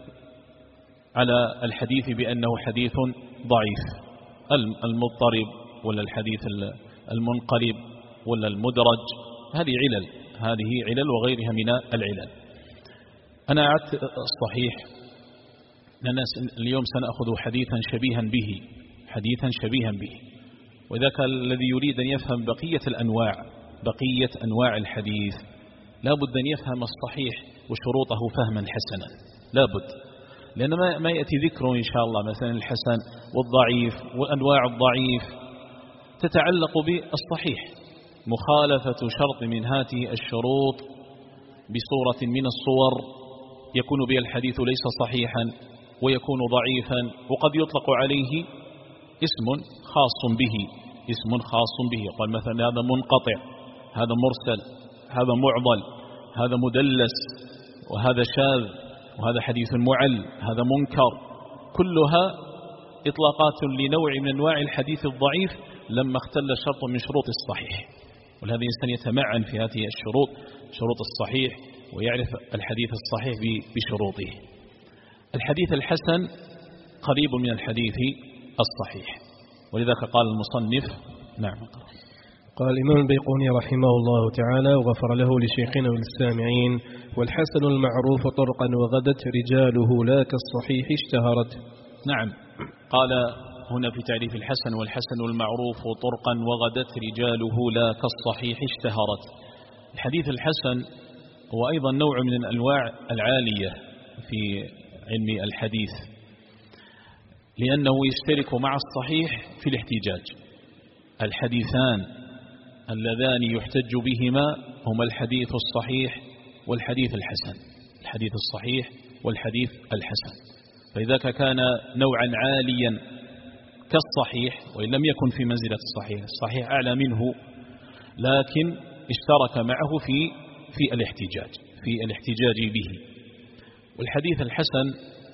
على الحديث بأنه حديث ضعيف، المضطرب ولا الحديث المنقلب ولا المدرج، هذه علل وغيرها من العلل. أنا أعدت الصحيح لأن اليوم سنأخذ حديثا شبيها به، وإذا كان الذي يريد أن يفهم بقية أنواع الحديث لا بد أن يفهم الصحيح وشروطه فهما حسنا، لا بد، لأن ما يأتي ذكره إن شاء الله مثلا الحسن والضعيف وأنواع الضعيف تتعلق بالصحيح، مخالفة شرط من هذه الشروط بصورة من الصور يكون بها الحديث ليس صحيحا ويكون ضعيفا، وقد يطلق عليه اسم خاص به، قال مثلا هذا منقطع هذا مرسل، هذا معضل، هذا مدلس، وهذا شاذ، وهذا حديث معل، هذا منكر، كلها إطلاقات لنوع من أنواع الحديث الضعيف لما اختل شرط من شروط الصحيح. ولهذا الإنسان يتمعن في هذه الشروط، شروط الصحيح، ويعرف الحديث الصحيح بشروطه. الحديث الحسن قريب من الحديث الصحيح، ولذلك قال المصنف. نعم. قال الإمام البيقوني رحمه الله تعالى وغفر له لشيخنا وللسامعين: والحسن المعروف طرقا وغدت رجاله لا كالصحيح اشتهرت. نعم، قال هنا في تعريف الحسن: والحسن المعروف طرقا وغدت رجاله لا كالصحيح اشتهرت. الحديث الحسن هو أيضا نوع من الأنواع العالية في علم الحديث، لأنه يشترك مع الصحيح في الاحتجاج. الحديثان اللذان يحتج بهما هما الحديث الصحيح والحديث الحسن، الحديث الصحيح والحديث الحسن. فلذلك كان نوعا عاليا كالصحيح، وإن لم يكن في منزلة الصحيح، الصحيح أعلى منه، لكن اشترك معه في الاحتجاج به. والحديث الحسن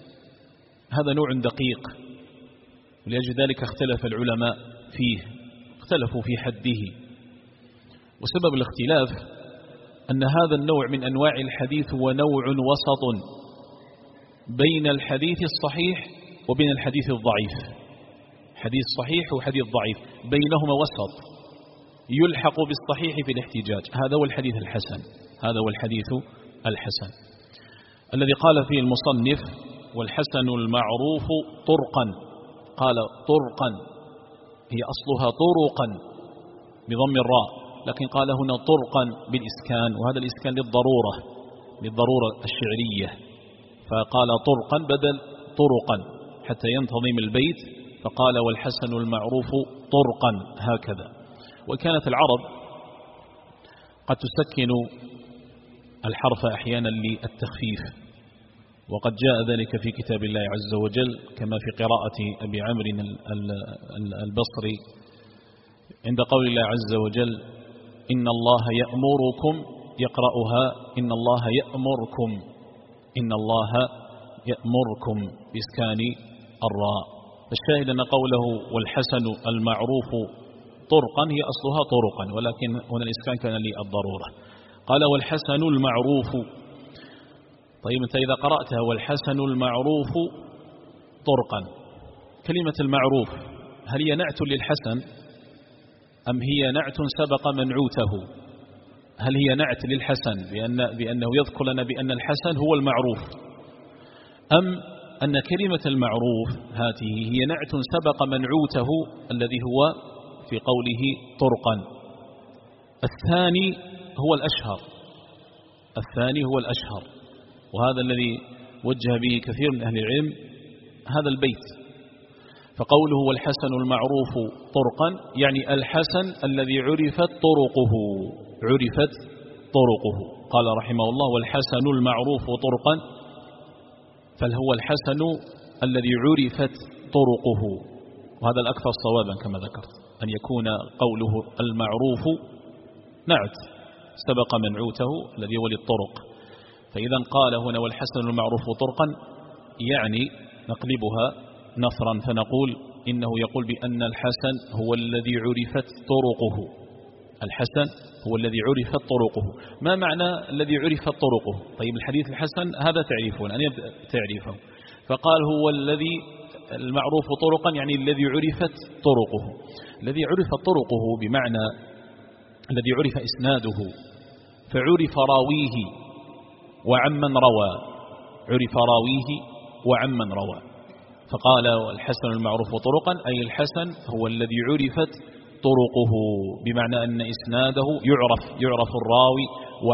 هذا نوع دقيق، ولأجل ذلك اختلف العلماء فيه، اختلفوا في حده. وسبب الاختلاف أن هذا النوع من أنواع الحديث هو نوع وسط بين الحديث الصحيح وبين الحديث الضعيف. حديث صحيح وحديث ضعيف بينهما وسط يلحق بالصحيح في الاحتجاج. هذا هو الحديث الحسن، هذا هو الحديث الحسن الذي قال فيه المصنف: والحسن المعروف طرقا. قال طرقا، هي أصلها طرقا بضم الراء، لكن قال هنا طرقا بالإسكان، وهذا الإسكان للضرورة الشعرية، فقال طرقا بدل طرقا حتى ينتظم البيت، فقال: والحسن المعروف طرقا، هكذا. وكانت العرب قد تسكن الحرف أحيانا للتخفيف، وقد جاء ذلك في كتاب الله عز وجل، كما في قراءة أبي عمرو البصري عند قول الله عز وجل: إن الله يأمركم، يقرأها إن الله يأمركم، إن الله يأمركم بإسكان الراء. فالشاهد أن قوله والحسن المعروف طرقا هي أصلها طرقا، ولكن هنا الإسكان كان للضرورة. قال: والحسن المعروف. طيب أنت إذا قرأتها والحسن المعروف طرقا، كلمة المعروف هل هي نعت للحسن أم هي نعت سبق منعوته؟ هل هي نعت للحسن بأنه يذكر لنا بأن الحسن هو المعروف، أم أن كلمة المعروف هذه هي نعت سبق منعوته الذي هو في قوله طرقا؟ الثاني هو الأشهر، وهذا الذي وجه به كثير من أهل العلم هذا البيت. فقوله والحسن المعروف طرقا يعني الحسن الذي عرفت طرقه. قال رحمه الله: والحسن المعروف طرقا، فهو الحسن الذي عرفت طرقه، وهذا الأكثر صوابا كما ذكرت، أن يكون قوله المعروف نعت سبق منعوته الذي هو للطرق. فإذا قال هنا والحسن المعروف طرقا، يعني نقلبها نثرا فنقول إنه يقول بأن الحسن هو الذي عرفت طرقه. الحسن هو الذي عرفت طرقه. ما معنى الذي عرفت طرقه؟ طيب الحديث الحسن هذا تعريفون، أن يبدأ تعريفه، فقال هو الذي المعروف طرقا يعني الذي عرفت طرقه. الذي عرفت طرقه بمعنى الذي عرف إسناده، فعرف راويه وعمن روى، عرف راويه وعمن روى. فقال الحسن المعروف طرقا أي الحسن هو الذي عرفت طرقه، بمعنى أن إسناده يعرف الراوي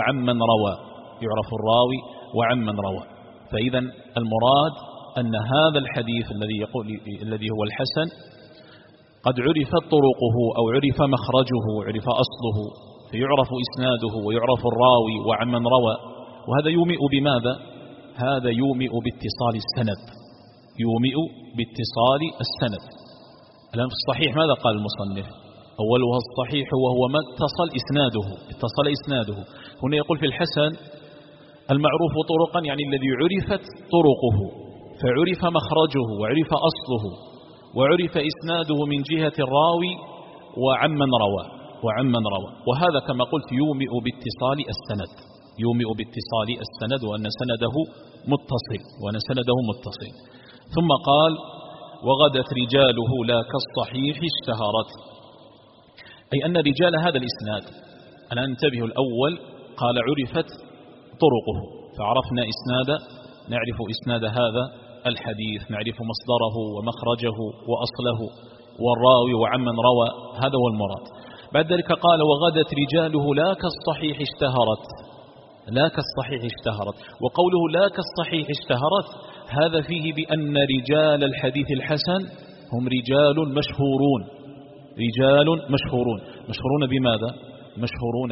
وعمن روى. فإذا المراد أن هذا الحديث الذي هو الحسن قد عرفت طرقه أو عرف مخرجه، عرف أصله، فيعرف إسناده ويعرف الراوي وعمن روى. وهذا يومئ بماذا؟ هذا يومئ باتصال السند. الآن في الصحيح ماذا قال المصنف؟ أولها الصحيح وهو ما اتصل إسناده. هنا يقول في الحسن المعروف طرقا، يعني الذي عرفت طرقه، فعرف مخرجه وعرف أصله وعرف إسناده من جهة الراوي وعمن روى. وهذا كما قلت يومئ باتصال السند وأن سنده متصل. ثم قال وغدت رجاله لا كالصحيح اشتهرت، أي أن رجال هذا الإسناد، أنا أنتبه الأول قال عرفت طرقه، فعرفنا نعرف إسناد هذا الحديث، نعرف مصدره ومخرجه وأصله والراوي وعمن روى، هذا هو المراد. بعد ذلك قال وغدت رجاله لا كالصحيح اشتهرت. وقوله لا كالصحيح اشتهرت هذا فيه بأن رجال الحديث الحسن هم رجال مشهورون بماذا؟ مشهورون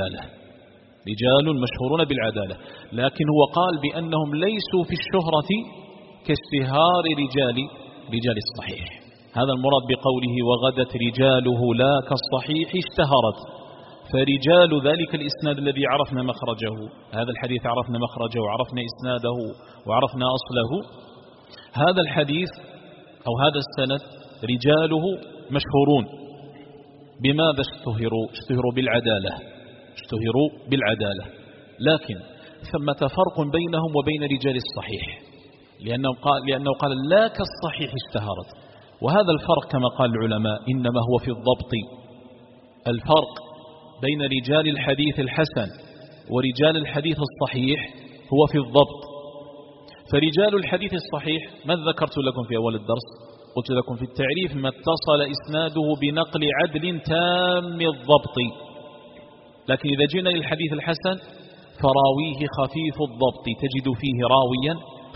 بالعدالة. لكن هو قال بأنهم ليسوا في الشهرة كاشتهار رجال الصحيح. هذا المراد بقوله وغدت رجاله لا كالصحيح اشتهرت، فرجال ذلك الإسناد الذي عرفنا مخرجه، هذا الحديث عرفنا مخرجه وعرفنا إسناده وعرفنا أصله، هذا الحديث أو هذا السند رجاله مشهورون. بماذا اشتهروا بالعدالة. لكن ثمة فرق بينهم وبين رجال الصحيح، لأنه قال لا كالصحيح اشتهرت، وهذا الفرق كما قال العلماء إنما هو في الضبط. الفرق بين رجال الحديث الحسن ورجال الحديث الصحيح هو في الضبط. فرجال الحديث الصحيح ما ذكرت لكم في أول الدرس؟ قلت لكم في التعريف ما اتصل إسناده بنقل عدل تام الضبط. لكن إذا جينا للحديث الحسن فراويه خفيف الضبط، تجد فيه راويا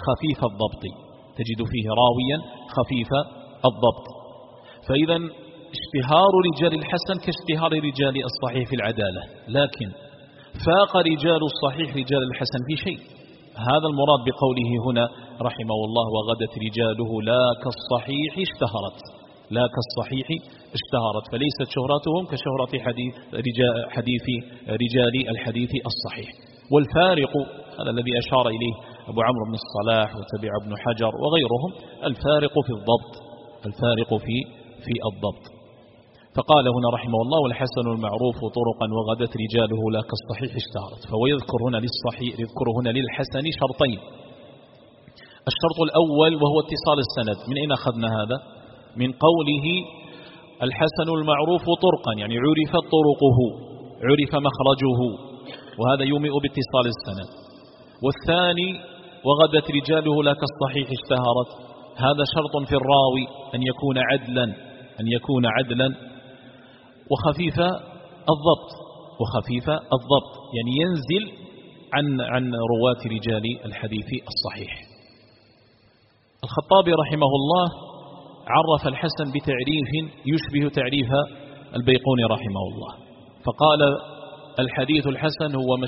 خفيف الضبط. فإذا اشتهار رجال الحسن كاشتهار رجال الصحيح في العدالة، لكن فاق رجال الصحيح رجال الحسن في شيء. هذا المراد بقوله هنا رحمه الله وغدت رجاله لا كالصحيح اشتهرت، فليست شهرتهم كشهرة حديث رجال الحديث الصحيح. والفارق هذا الذي أشار إليه أبو عمرو بن الصلاح وتبع ابن حجر وغيرهم، الفارق في الضبط. فقال هنا رحمه الله والحسن المعروف طرقا وغدت رجاله لا كالصحيح اشتهرت. فهو يذكر هنا للحسن شرطين. الشرط الأول وهو اتصال السند. من أين أخذنا هذا؟ من قوله الحسن المعروف طرقا، يعني عرفت طرقه عرف مخرجه، وهذا يومئ باتصال السند. والثاني وغدت رجاله لا كالصحيح اشتهرت، هذا شرط في الراوي أن يكون عدلا وخفيف الضبط، يعني ينزل عن رواة رجال الحديث الصحيح. الخطابي رحمه الله عرف الحسن بتعريف يشبه تعريف البيقوني رحمه الله، فقال الحديث الحسن هو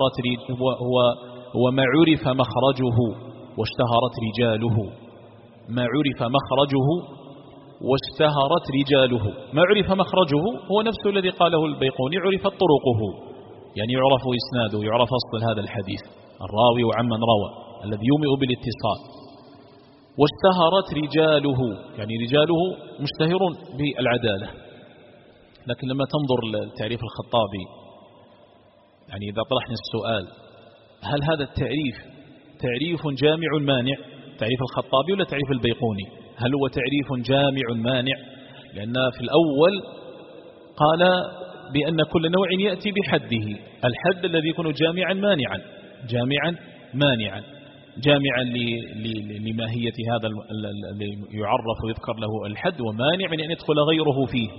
ما عرف مخرجه واشتهرت رجاله. ما عرف مخرجه واشتهرت رجاله. ما عرف مخرجه هو نفس الذي قاله البيقوني عرفت طرقه، يعني يعرف إسناده، يعرف أصل هذا الحديث، الراوي وعمن روى الذي يومئ بالاتصال. واشتهرت رجاله، يعني رجاله مشتهر بالعدالة. لكن لما تنظر لتعريف الخطابي، يعني إذا طرحنا السؤال هل هذا التعريف تعريف جامع مانع، تعريف الخطابي ولا تعريف البيقوني؟ هل هو تعريف جامع مانع؟ لأن في الأول قال بأن كل نوع يأتي بحده، الحد الذي يكون جامعا مانعا جامعا لماهية هذا الذي يعرف ويذكر له الحد، ومانع من أن يدخل غيره فيه.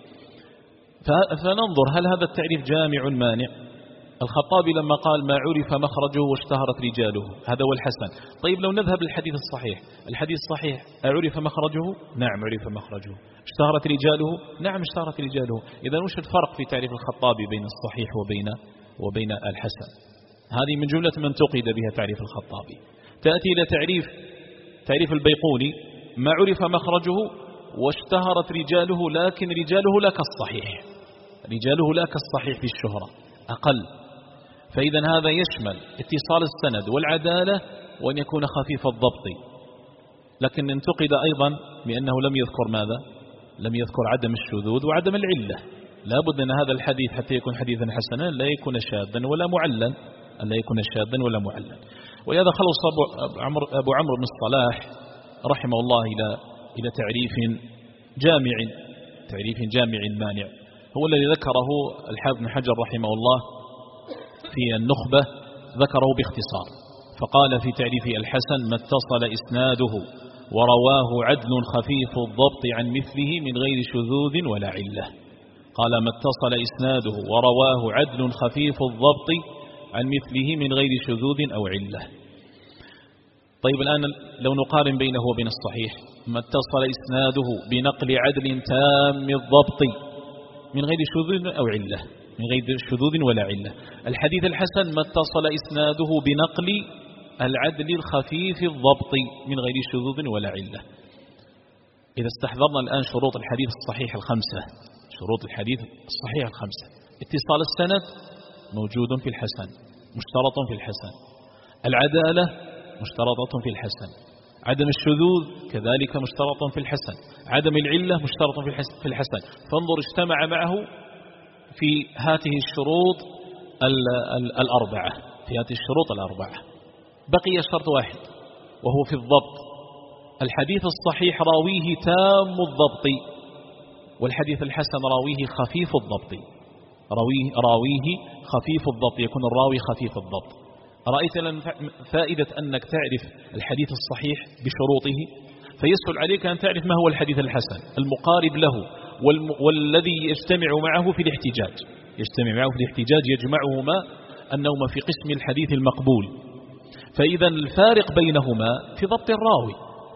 فننظر هل هذا التعريف جامع مانع. الخطابي لما قال ما عرف مخرجه واشتهرت رجاله، هذا هو الحسن. طيب لو نذهب للحديث الصحيح، الحديث الصحيح أعرف مخرجه؟ نعم عرف مخرجه. اشتهرت رجاله؟ نعم اشتهرت رجاله. إذا وش الفرق في تعريف الخطابي بين الصحيح وبين الحسن؟ هذه من جملة من تقيد بها تعريف الخطابي. تأتي إلى تعريف البيقوني ما عرف مخرجه واشتهرت رجاله، لكن رجاله لا كالصحيح، رجاله لا كالصحيح في الشهرة، أقل. فإذا هذا يشمل اتصال السند والعدالة وأن يكون خفيف الضبط. لكن انتقد أيضا بأنه لم يذكر ماذا؟ لم يذكر عدم الشذوذ وعدم العلة. لا بد أن هذا الحديث حتى يكون حديثا حسنا لا يكون شاذا ولا معللا، لا يكون شاذا ولا معللا. ولهذا خلص أبو عمرو بن الصلاح رحمه الله إلى تعريف جامع مانع، هو الذي ذكره الحافظ بن حجر رحمه الله في النخبة، ذكره باختصار، فقال في تعريف الحسن: ما اتصل إسناده ورواه عدل خفيف الضبط عن مثله من غير شذوذ ولا علة. قال: ما اتصل إسناده ورواه عدل خفيف الضبط عن مثله من غير شذوذ أو علة. طيب الآن لو نقارن بينه وبين الصحيح: ما اتصل إسناده بنقل عدل تام الضبط من غير شذوذ أو علة، من غير شذوذ ولا علة. الحديث الحسن: ما اتصل إسناده بنقل العدل الخفيف الضبط من غير شذوذ ولا علة. إذا استحضرنا الآن شروط الحديث الصحيح الخمسة، شروط الحديث الصحيح الخمسة: اتصال السند موجود في الحسن، مشترط في الحسن، العدالة مشترطة في الحسن، عدم الشذوذ كذلك مشترط في الحسن، عدم العلة مشترط في الحسن. فانظر اجتمع معه في هذه الشروط الأربعة، في هذه الشروط الأربعة. بقي شرط واحد وهو في الضبط. الحديث الصحيح راويه تام الضبط، والحديث الحسن راويه خفيف الضبط. راويه خفيف الضبط، يكون الراوي خفيف الضبط. رأيت فائدة أنك تعرف الحديث الصحيح بشروطه، فيسهل عليك أن تعرف ما هو الحديث الحسن المقارب له والذي يجتمع معه في الاحتجاج. يجمعهما أنهما في قسم الحديث المقبول. فإذا الفارق بينهما في ضبط الراوي،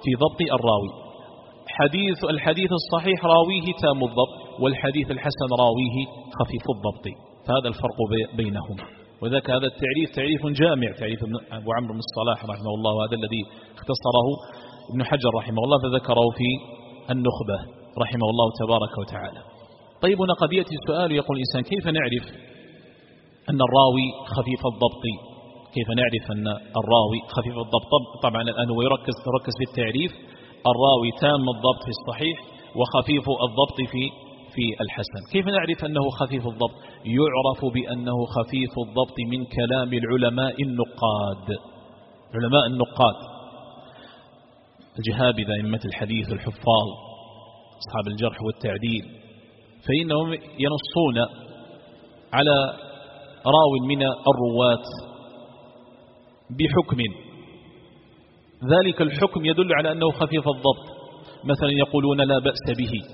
الحديث الصحيح راويه تام الضبط، والحديث الحسن راويه خفيف الضبط. فهذا الفرق بينهما. وذاك هذا تعريف جامع، تعريف أبو عمرو بن الصلاح رحمه الله، وهذا الذي اختصره ابن حجر رحمه الله فذكره في النخبة رحمه الله تبارك وتعالى. طيب هنا قد يأتي السؤال، يقول الإنسان: كيف نعرف أن الراوي خفيف الضبط؟ كيف نعرف أن الراوي خفيف الضبط؟ طبعا الآن هو يركز في التعريف: الراوي تام الضبط في الصحيح وخفيف الضبط في الحسن. كيف نعرف أنه خفيف الضبط؟ يعرف بأنه خفيف الضبط من كلام العلماء النقاد، علماء النقاد الجهابذة أئمة الحديث الحفاظ أصحاب الجرح والتعديل، فإنهم ينصون على راو من الرواة بحكم، ذلك الحكم يدل على أنه خفيف الضبط. مثلا يقولون لا بأس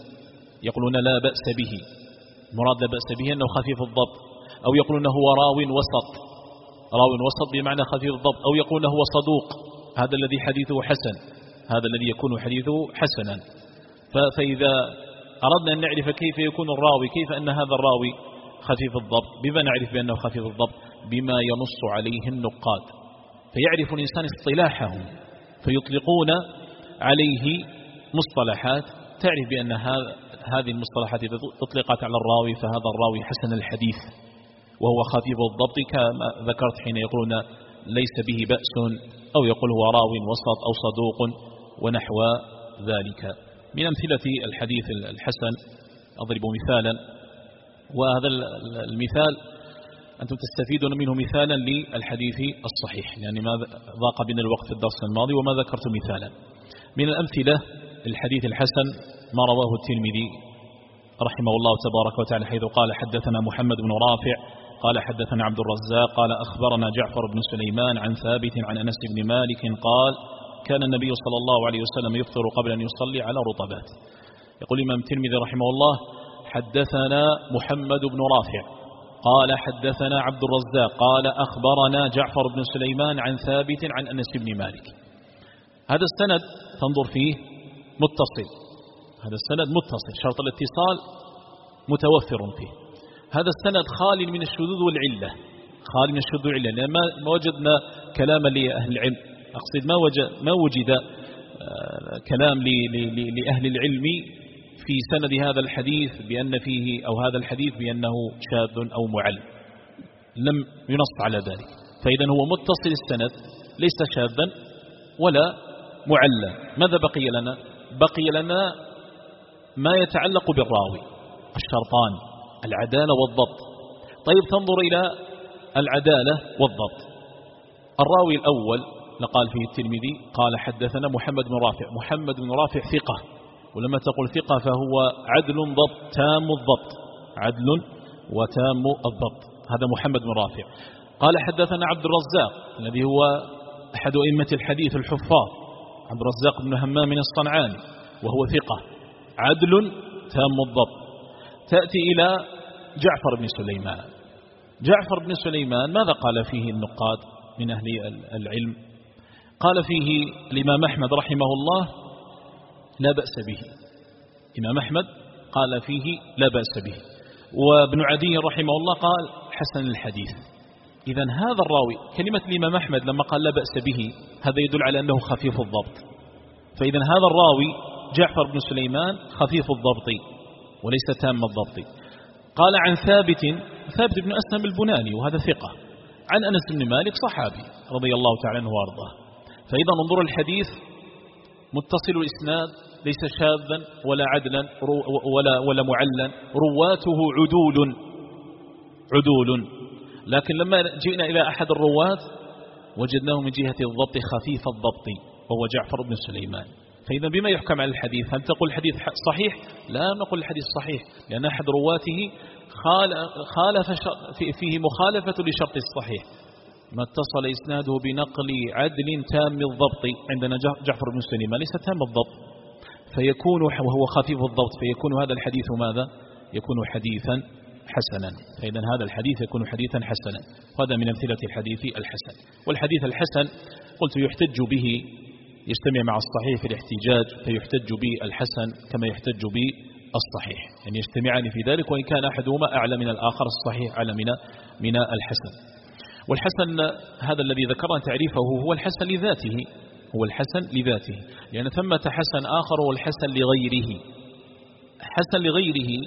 به، مراد لا بأس به أنه خفيف الضبط، أو يقولون هو راو وسط بمعنى خفيف الضبط، أو يقولون هو صدوق، هذا الذي حديثه حسن، هذا الذي يكون حديثه حسنا. فإذا أردنا أن نعرف كيف يكون الراوي، كيف أن هذا الراوي خفيف الضبط، بما نعرف بأنه خفيف الضبط؟ بما ينص عليه النقاد، فيعرف الإنسان اصطلاحهم فيطلقون عليه مصطلحات، تعرف بأن هذه المصطلحات إذا أطلقت على الراوي فهذا الراوي حسن الحديث وهو خفيف الضبط، كما ذكرت حين يقولون ليس به بأس، أو يقول هو راو وسط أو صدوق ونحو ذلك. من أمثلة الحديث الحسن أضرب مثالا، وهذا المثال أنتم تستفيدون منه مثالا للحديث الصحيح، يعني ما ضاق بنا الوقت في الدرس الماضي وما ذكرت مثالا. من الأمثلة الحديث الحسن ما رواه الترمذي رحمه الله تبارك وتعالى، حيث قال: حدثنا محمد بن رافع قال حدثنا عبد الرزاق قال أخبرنا جعفر بن سليمان عن ثابت عن أنس بن مالك قال: كان النبي صلى الله عليه وسلم يفطر قبل أن يصلي على رطبات. يقول الإمام الترمذي رحمه الله: حدثنا محمد بن رافع قال حدثنا عبد الرزاق قال أخبرنا جعفر بن سليمان عن ثابت عن أنس بن مالك. هذا السند تنظر فيه متصل، هذا السند متصل، شرط الاتصال متوفر فيه. هذا السند خالي من الشذوذ والعلة، خالي من الشذوذ والعلة، لأن ما وجدنا كلاما لأهل العلم، أقصد ما وجد كلام لأهل العلم في سند هذا الحديث بأن فيه أو هذا الحديث بأنه شاذ أو معل، لم ينص على ذلك. فإذا هو متصل السند ليس شاذا ولا معلا. ماذا بقي لنا؟ بقي لنا ما يتعلق بالراوي، الشرطان العدالة والضبط. طيب تنظر إلى العدالة والضبط. الراوي الأول لقال فيه الترمذي قال حدثنا محمد بن رافع. محمد بن رافع ثقة، ولما تقول ثقة فهو عدل ضبط تام الضبط، عدل وتام الضبط، هذا محمد بن رافع. قال حدثنا عبد الرزاق الذي هو أحد أئمة الحديث الحفاظ، عبد الرزاق بن همام الصنعاني، وهو ثقة عدل تام الضبط. تأتي إلى جعفر بن سليمان. جعفر بن سليمان ماذا قال فيه النقاد من أهل العلم؟ قال فيه الإمام أحمد رحمه الله لا بأس به. إمام أحمد قال فيه لا بأس به، وابن عدي رحمه الله قال حسن الحديث. إذن هذا الراوي كلمة الإمام أحمد لما قال لا بأس به هذا يدل على أنه خفيف الضبط. فإذن هذا الراوي جعفر بن سليمان خفيف الضبط وليس تام الضبط. قال عن ثابت بن أسلم البناني وهذا ثقة، عن أنس بن مالك صحابي رضي الله تعالى عنه وارضاه. فإذا انظر الحديث متصل الإسناد ليس شاذا ولا عدلا ولا معلا، رواته عدول. لكن لما جئنا إلى أحد الرواة وجدناه من جهة الضبط خفيف الضبط وهو جعفر بن سليمان. فإذا بما يحكم على الحديث؟ هل تقول الحديث صحيح؟ لا نقول الحديث صحيح، لأن أحد رواته خالف فيه مخالفة لشرط الصحيح. ما اتصل إسناده بنقل عدل تام الضبط عندنا جعفر بن سليمان ليس تام الضبط، فيكون وهو خفيف الضبط، فيكون هذا الحديث ماذا؟ يكون حديثا حسنا. فإذا هذا الحديث يكون حديثا حسنا، وهذا من أمثلة الحديث الحسن. والحديث الحسن قلت يحتج به، يجتمع مع الصحيح في الاحتجاج، فيحتج بالحسن كما يحتج بالصحيح، يعني يجتمعان في ذلك، وإن كان أحدهما أعلى من الآخر، الصحيح أعلى من الحسن. والحسن هذا الذي ذكرنا تعريفه هو الحسن لذاته، هو الحسن لذاته، لأن ثمة حسن آخر هو الحسن لغيره. حسن لغيره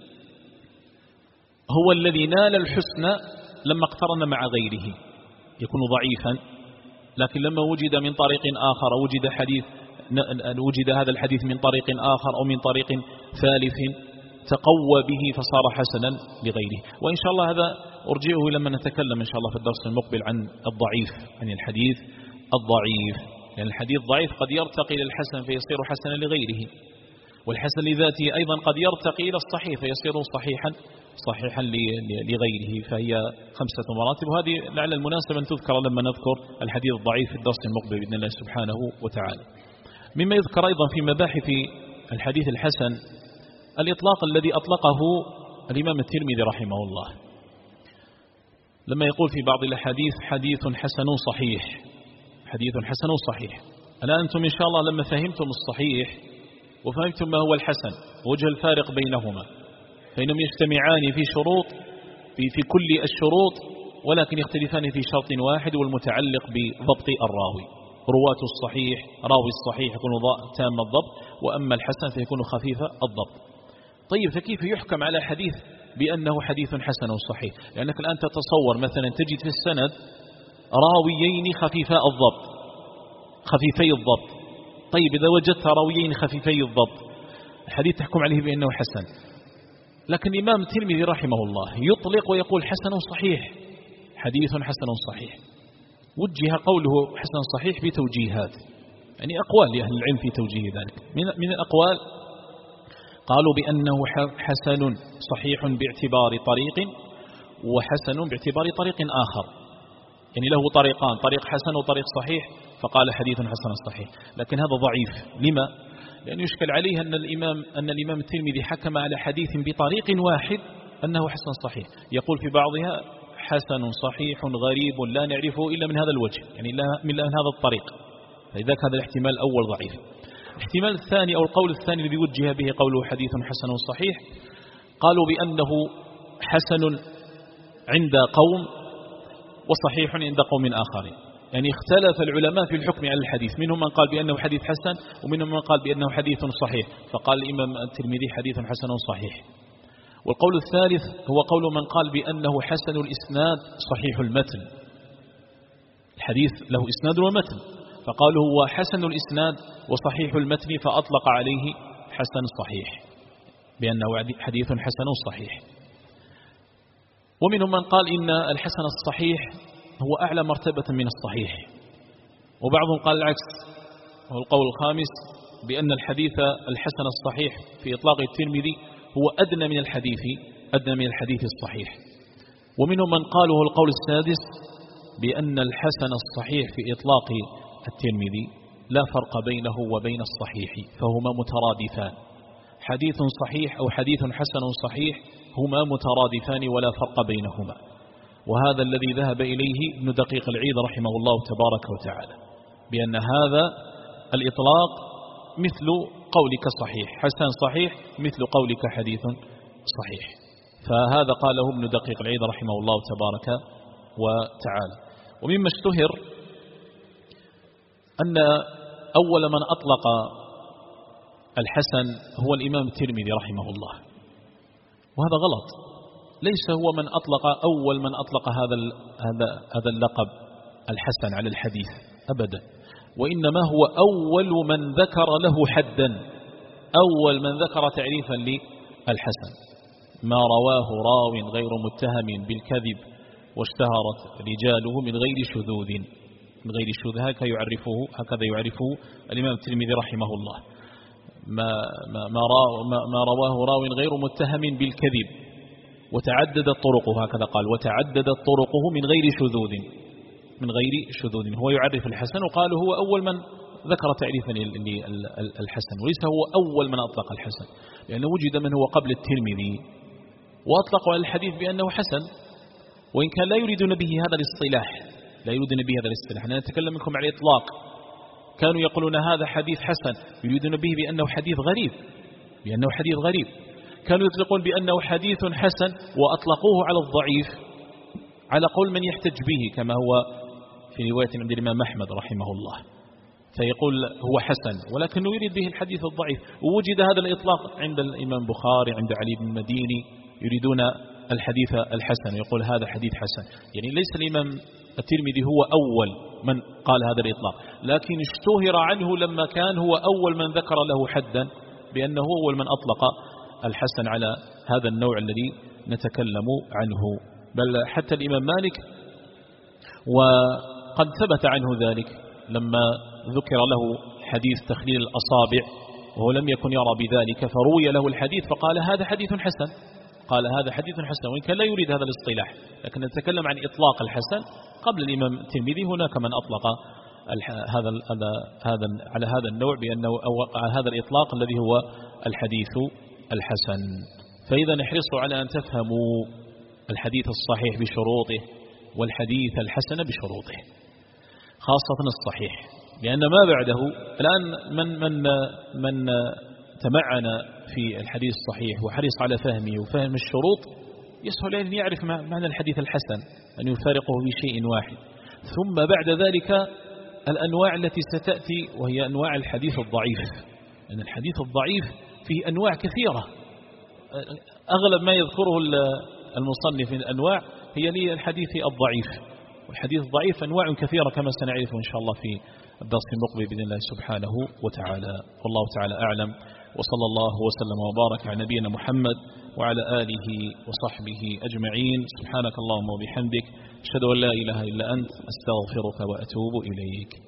هو الذي نال الحسن لما اقترن مع غيره، يكون ضعيفا، لكن لما وجد من طريق آخر، وجد هذا الحديث من طريق آخر أو من طريق ثالث تقوى به فصار حسنا لغيره. وإن شاء الله هذا أرجئه لما نتكلم إن شاء الله في الدرس المقبل عن الضعيف، عن الحديث الضعيف، لأن الحديث ضعيف قد يرتقي إلى الحسن فيصير حسنا لغيره، والحسن لذاته أيضا قد يرتقي إلى الصحيح فيصير صحيحا لغيره. فهي 5 مراتب، وهذه لعل المناسبة أن تذكر لما نذكر الحديث الضعيف في الدرس المقبل بإذن الله سبحانه وتعالى. مما يذكر أيضا في مباحث الحديث الحسن الإطلاق الذي أطلقه الإمام الترمذي رحمه الله، لما يقول في بعض الأحاديث حديث حسن صحيح، حديث حسن صحيح. الآن أنتم إن شاء الله لما فهمتم الصحيح وفهمتم ما هو الحسن وجه الفارق بينهما، فإنهم يجتمعان في شروط في كل الشروط، ولكن يختلفان في شرط واحد والمتعلق بضبط الراوي. رواة الصحيح، راوي الصحيح يكون تام الضبط، وأما الحسن فيكون خفيف الضبط. طيب فكيف يحكم على حديث بأنه حديث حسن صحيح؟ لأنك الآن تتصور مثلا تجد في السند راويين خفيفي الضبط. طيب إذا وجدت راويين خفيفي الضبط الحديث تحكم عليه بأنه حسن، لكن الإمام الترمذي رحمه الله يطلق ويقول حسن صحيح، حديث حسن صحيح. وجه قوله حسن صحيح بتوجيهات، يعني أقوال لأهل العلم في توجيه ذلك. من الأقوال قالوا بأنه حسن صحيح باعتبار طريق، وحسن باعتبار طريق آخر، يعني له طريقان، طريق حسن وطريق صحيح، فقال حديث حسن صحيح. لكن هذا ضعيف. لما؟ لأنه يشكل عليه أن الإمام الترمذي حكم على حديث بطريق واحد أنه حسن صحيح، يقول في بعضها حسن صحيح غريب لا نعرفه إلا من هذا الوجه، يعني من هذا الطريق، فإذا كان الاحتمال الأول ضعيف. الاحتمال الثاني أو القول الثاني الذي وجه به قوله حديث حسن صحيح، قالوا بأنه حسن عند قوم وصحيح عند قوم آخرين، يعني اختلف العلماء في الحكم على الحديث، منهم من قال بأنه حديث حسن ومنهم من قال بأنه حديث صحيح، فقال الإمام الترمذي حديث حسن صحيح. والقول الثالث هو قول من قال بأنه حسن الإسناد صحيح المتن، الحديث له إسناد ومتن، فقالوا هو حسن الإسناد وصحيح المتن، فأطلق عليه حسن صحيح بأنه حديث حسن صحيح. ومنهم من قال إن الحسن الصحيح هو أعلى مرتبة من الصحيح، وبعضهم قال العكس، وهو القول الخامس بأن الحديث الحسن الصحيح في إطلاق الترمذي هو أدنى من الحديث الصحيح. ومنهم من قال وهو القول السادس بأن الحسن الصحيح في إطلاق الترمذي لا فرق بينه وبين الصحيح، فهما مترادفان، حديث صحيح أو حديث حسن صحيح هما مترادفان ولا فرق بينهما. وهذا الذي ذهب إليه ابن دقيق العيد رحمه الله تبارك وتعالى، بأن هذا الإطلاق مثل قولك صحيح، حسن صحيح مثل قولك حديث صحيح. فهذا قاله ابن دقيق العيد رحمه الله تبارك وتعالى. ومما اشتهر أن أول من أطلق الحسن هو الإمام الترمذي رحمه الله، وهذا غلط، ليس هو من أطلق أول من أطلق هذا اللقب الحسن على الحديث أبدا، وإنما هو أول من ذكر له حدا، أول من ذكر تعريفا للحسن، ما رواه راو غير متهم بالكذب واشتهرت رجاله من غير شذوذ، هكذا يعرفه الإمام الترمذي رحمه الله، ما رواه راو غير متهم بالكذب وتعددت طرقه، هكذا قال، وتعددت طرقه من غير شذوذ، هو يعرف الحسن، وقال هو أول من ذكر تعريفا للحسن، وليس هو أول من أطلق الحسن، لأنه وجد من هو قبل الترمذي وأطلقوا على الحديث بأنه حسن، وإن كان لا يريدون به هذا الاصطلاح، أنا أتكلم منكم على الإطلاق، كانوا يقولون هذا حديث حسن يريدون به بأنه حديث غريب، كانوا يطلقون بأنه حديث حسن وأطلقوه على الضعيف على قول من يحتج به، كما هو في رواية عند الإمام أحمد رحمه الله، فيقول هو حسن ولكنه يريد به الحديث الضعيف. ووجد هذا الإطلاق عند الإمام بخاري، عند علي بن المديني، يريدون الحديث الحسن، يقول هذا حديث حسن. يعني ليس الإمام الترمذي هو أول من قال هذا الإطلاق، لكن اشتهر عنه لما كان هو أول من ذكر له حدا بأنه أول من أطلق الحسن على هذا النوع الذي نتكلم عنه. بل حتى الإمام مالك وقد ثبت عنه ذلك لما ذكر له حديث تخليل الأصابع وهو لم يكن يرى بذلك، فروي له الحديث فقال هذا حديث حسن، وإن كان لا يريد هذا الاصطلاح، لكن نتكلم عن إطلاق الحسن قبل الإمام الترمذي. هناك من أطلق هذا على هذا النوع بأنه أو هذا الإطلاق الذي هو الحديث الحسن. فإذا نحرص على أن تفهموا الحديث الصحيح بشروطه والحديث الحسن بشروطه، خاصة الصحيح، لأن ما بعده الآن من تمعن في الحديث الصحيح وحرص على فهمه وفهم الشروط يسهل أن يعرف معنى الحديث الحسن، أن يفارقه بشيء واحد. ثم بعد ذلك الأنواع التي ستأتي وهي أنواع الحديث الضعيف، لأن الحديث الضعيف فيه أنواع كثيرة، أغلب ما يذكره المصنف من الأنواع هي للحديث الضعيف، والحديث الضعيف أنواع كثيرة كما سنعرف إن شاء الله في الدرس المقبل بإذن الله سبحانه وتعالى. والله تعالى أعلم، وصلى الله وسلم وبارك على نبينا محمد وعلى آله وصحبه أجمعين. سبحانك اللهم وبحمدك، أشهد أن لا إله إلا أنت، أستغفرك وأتوب إليك.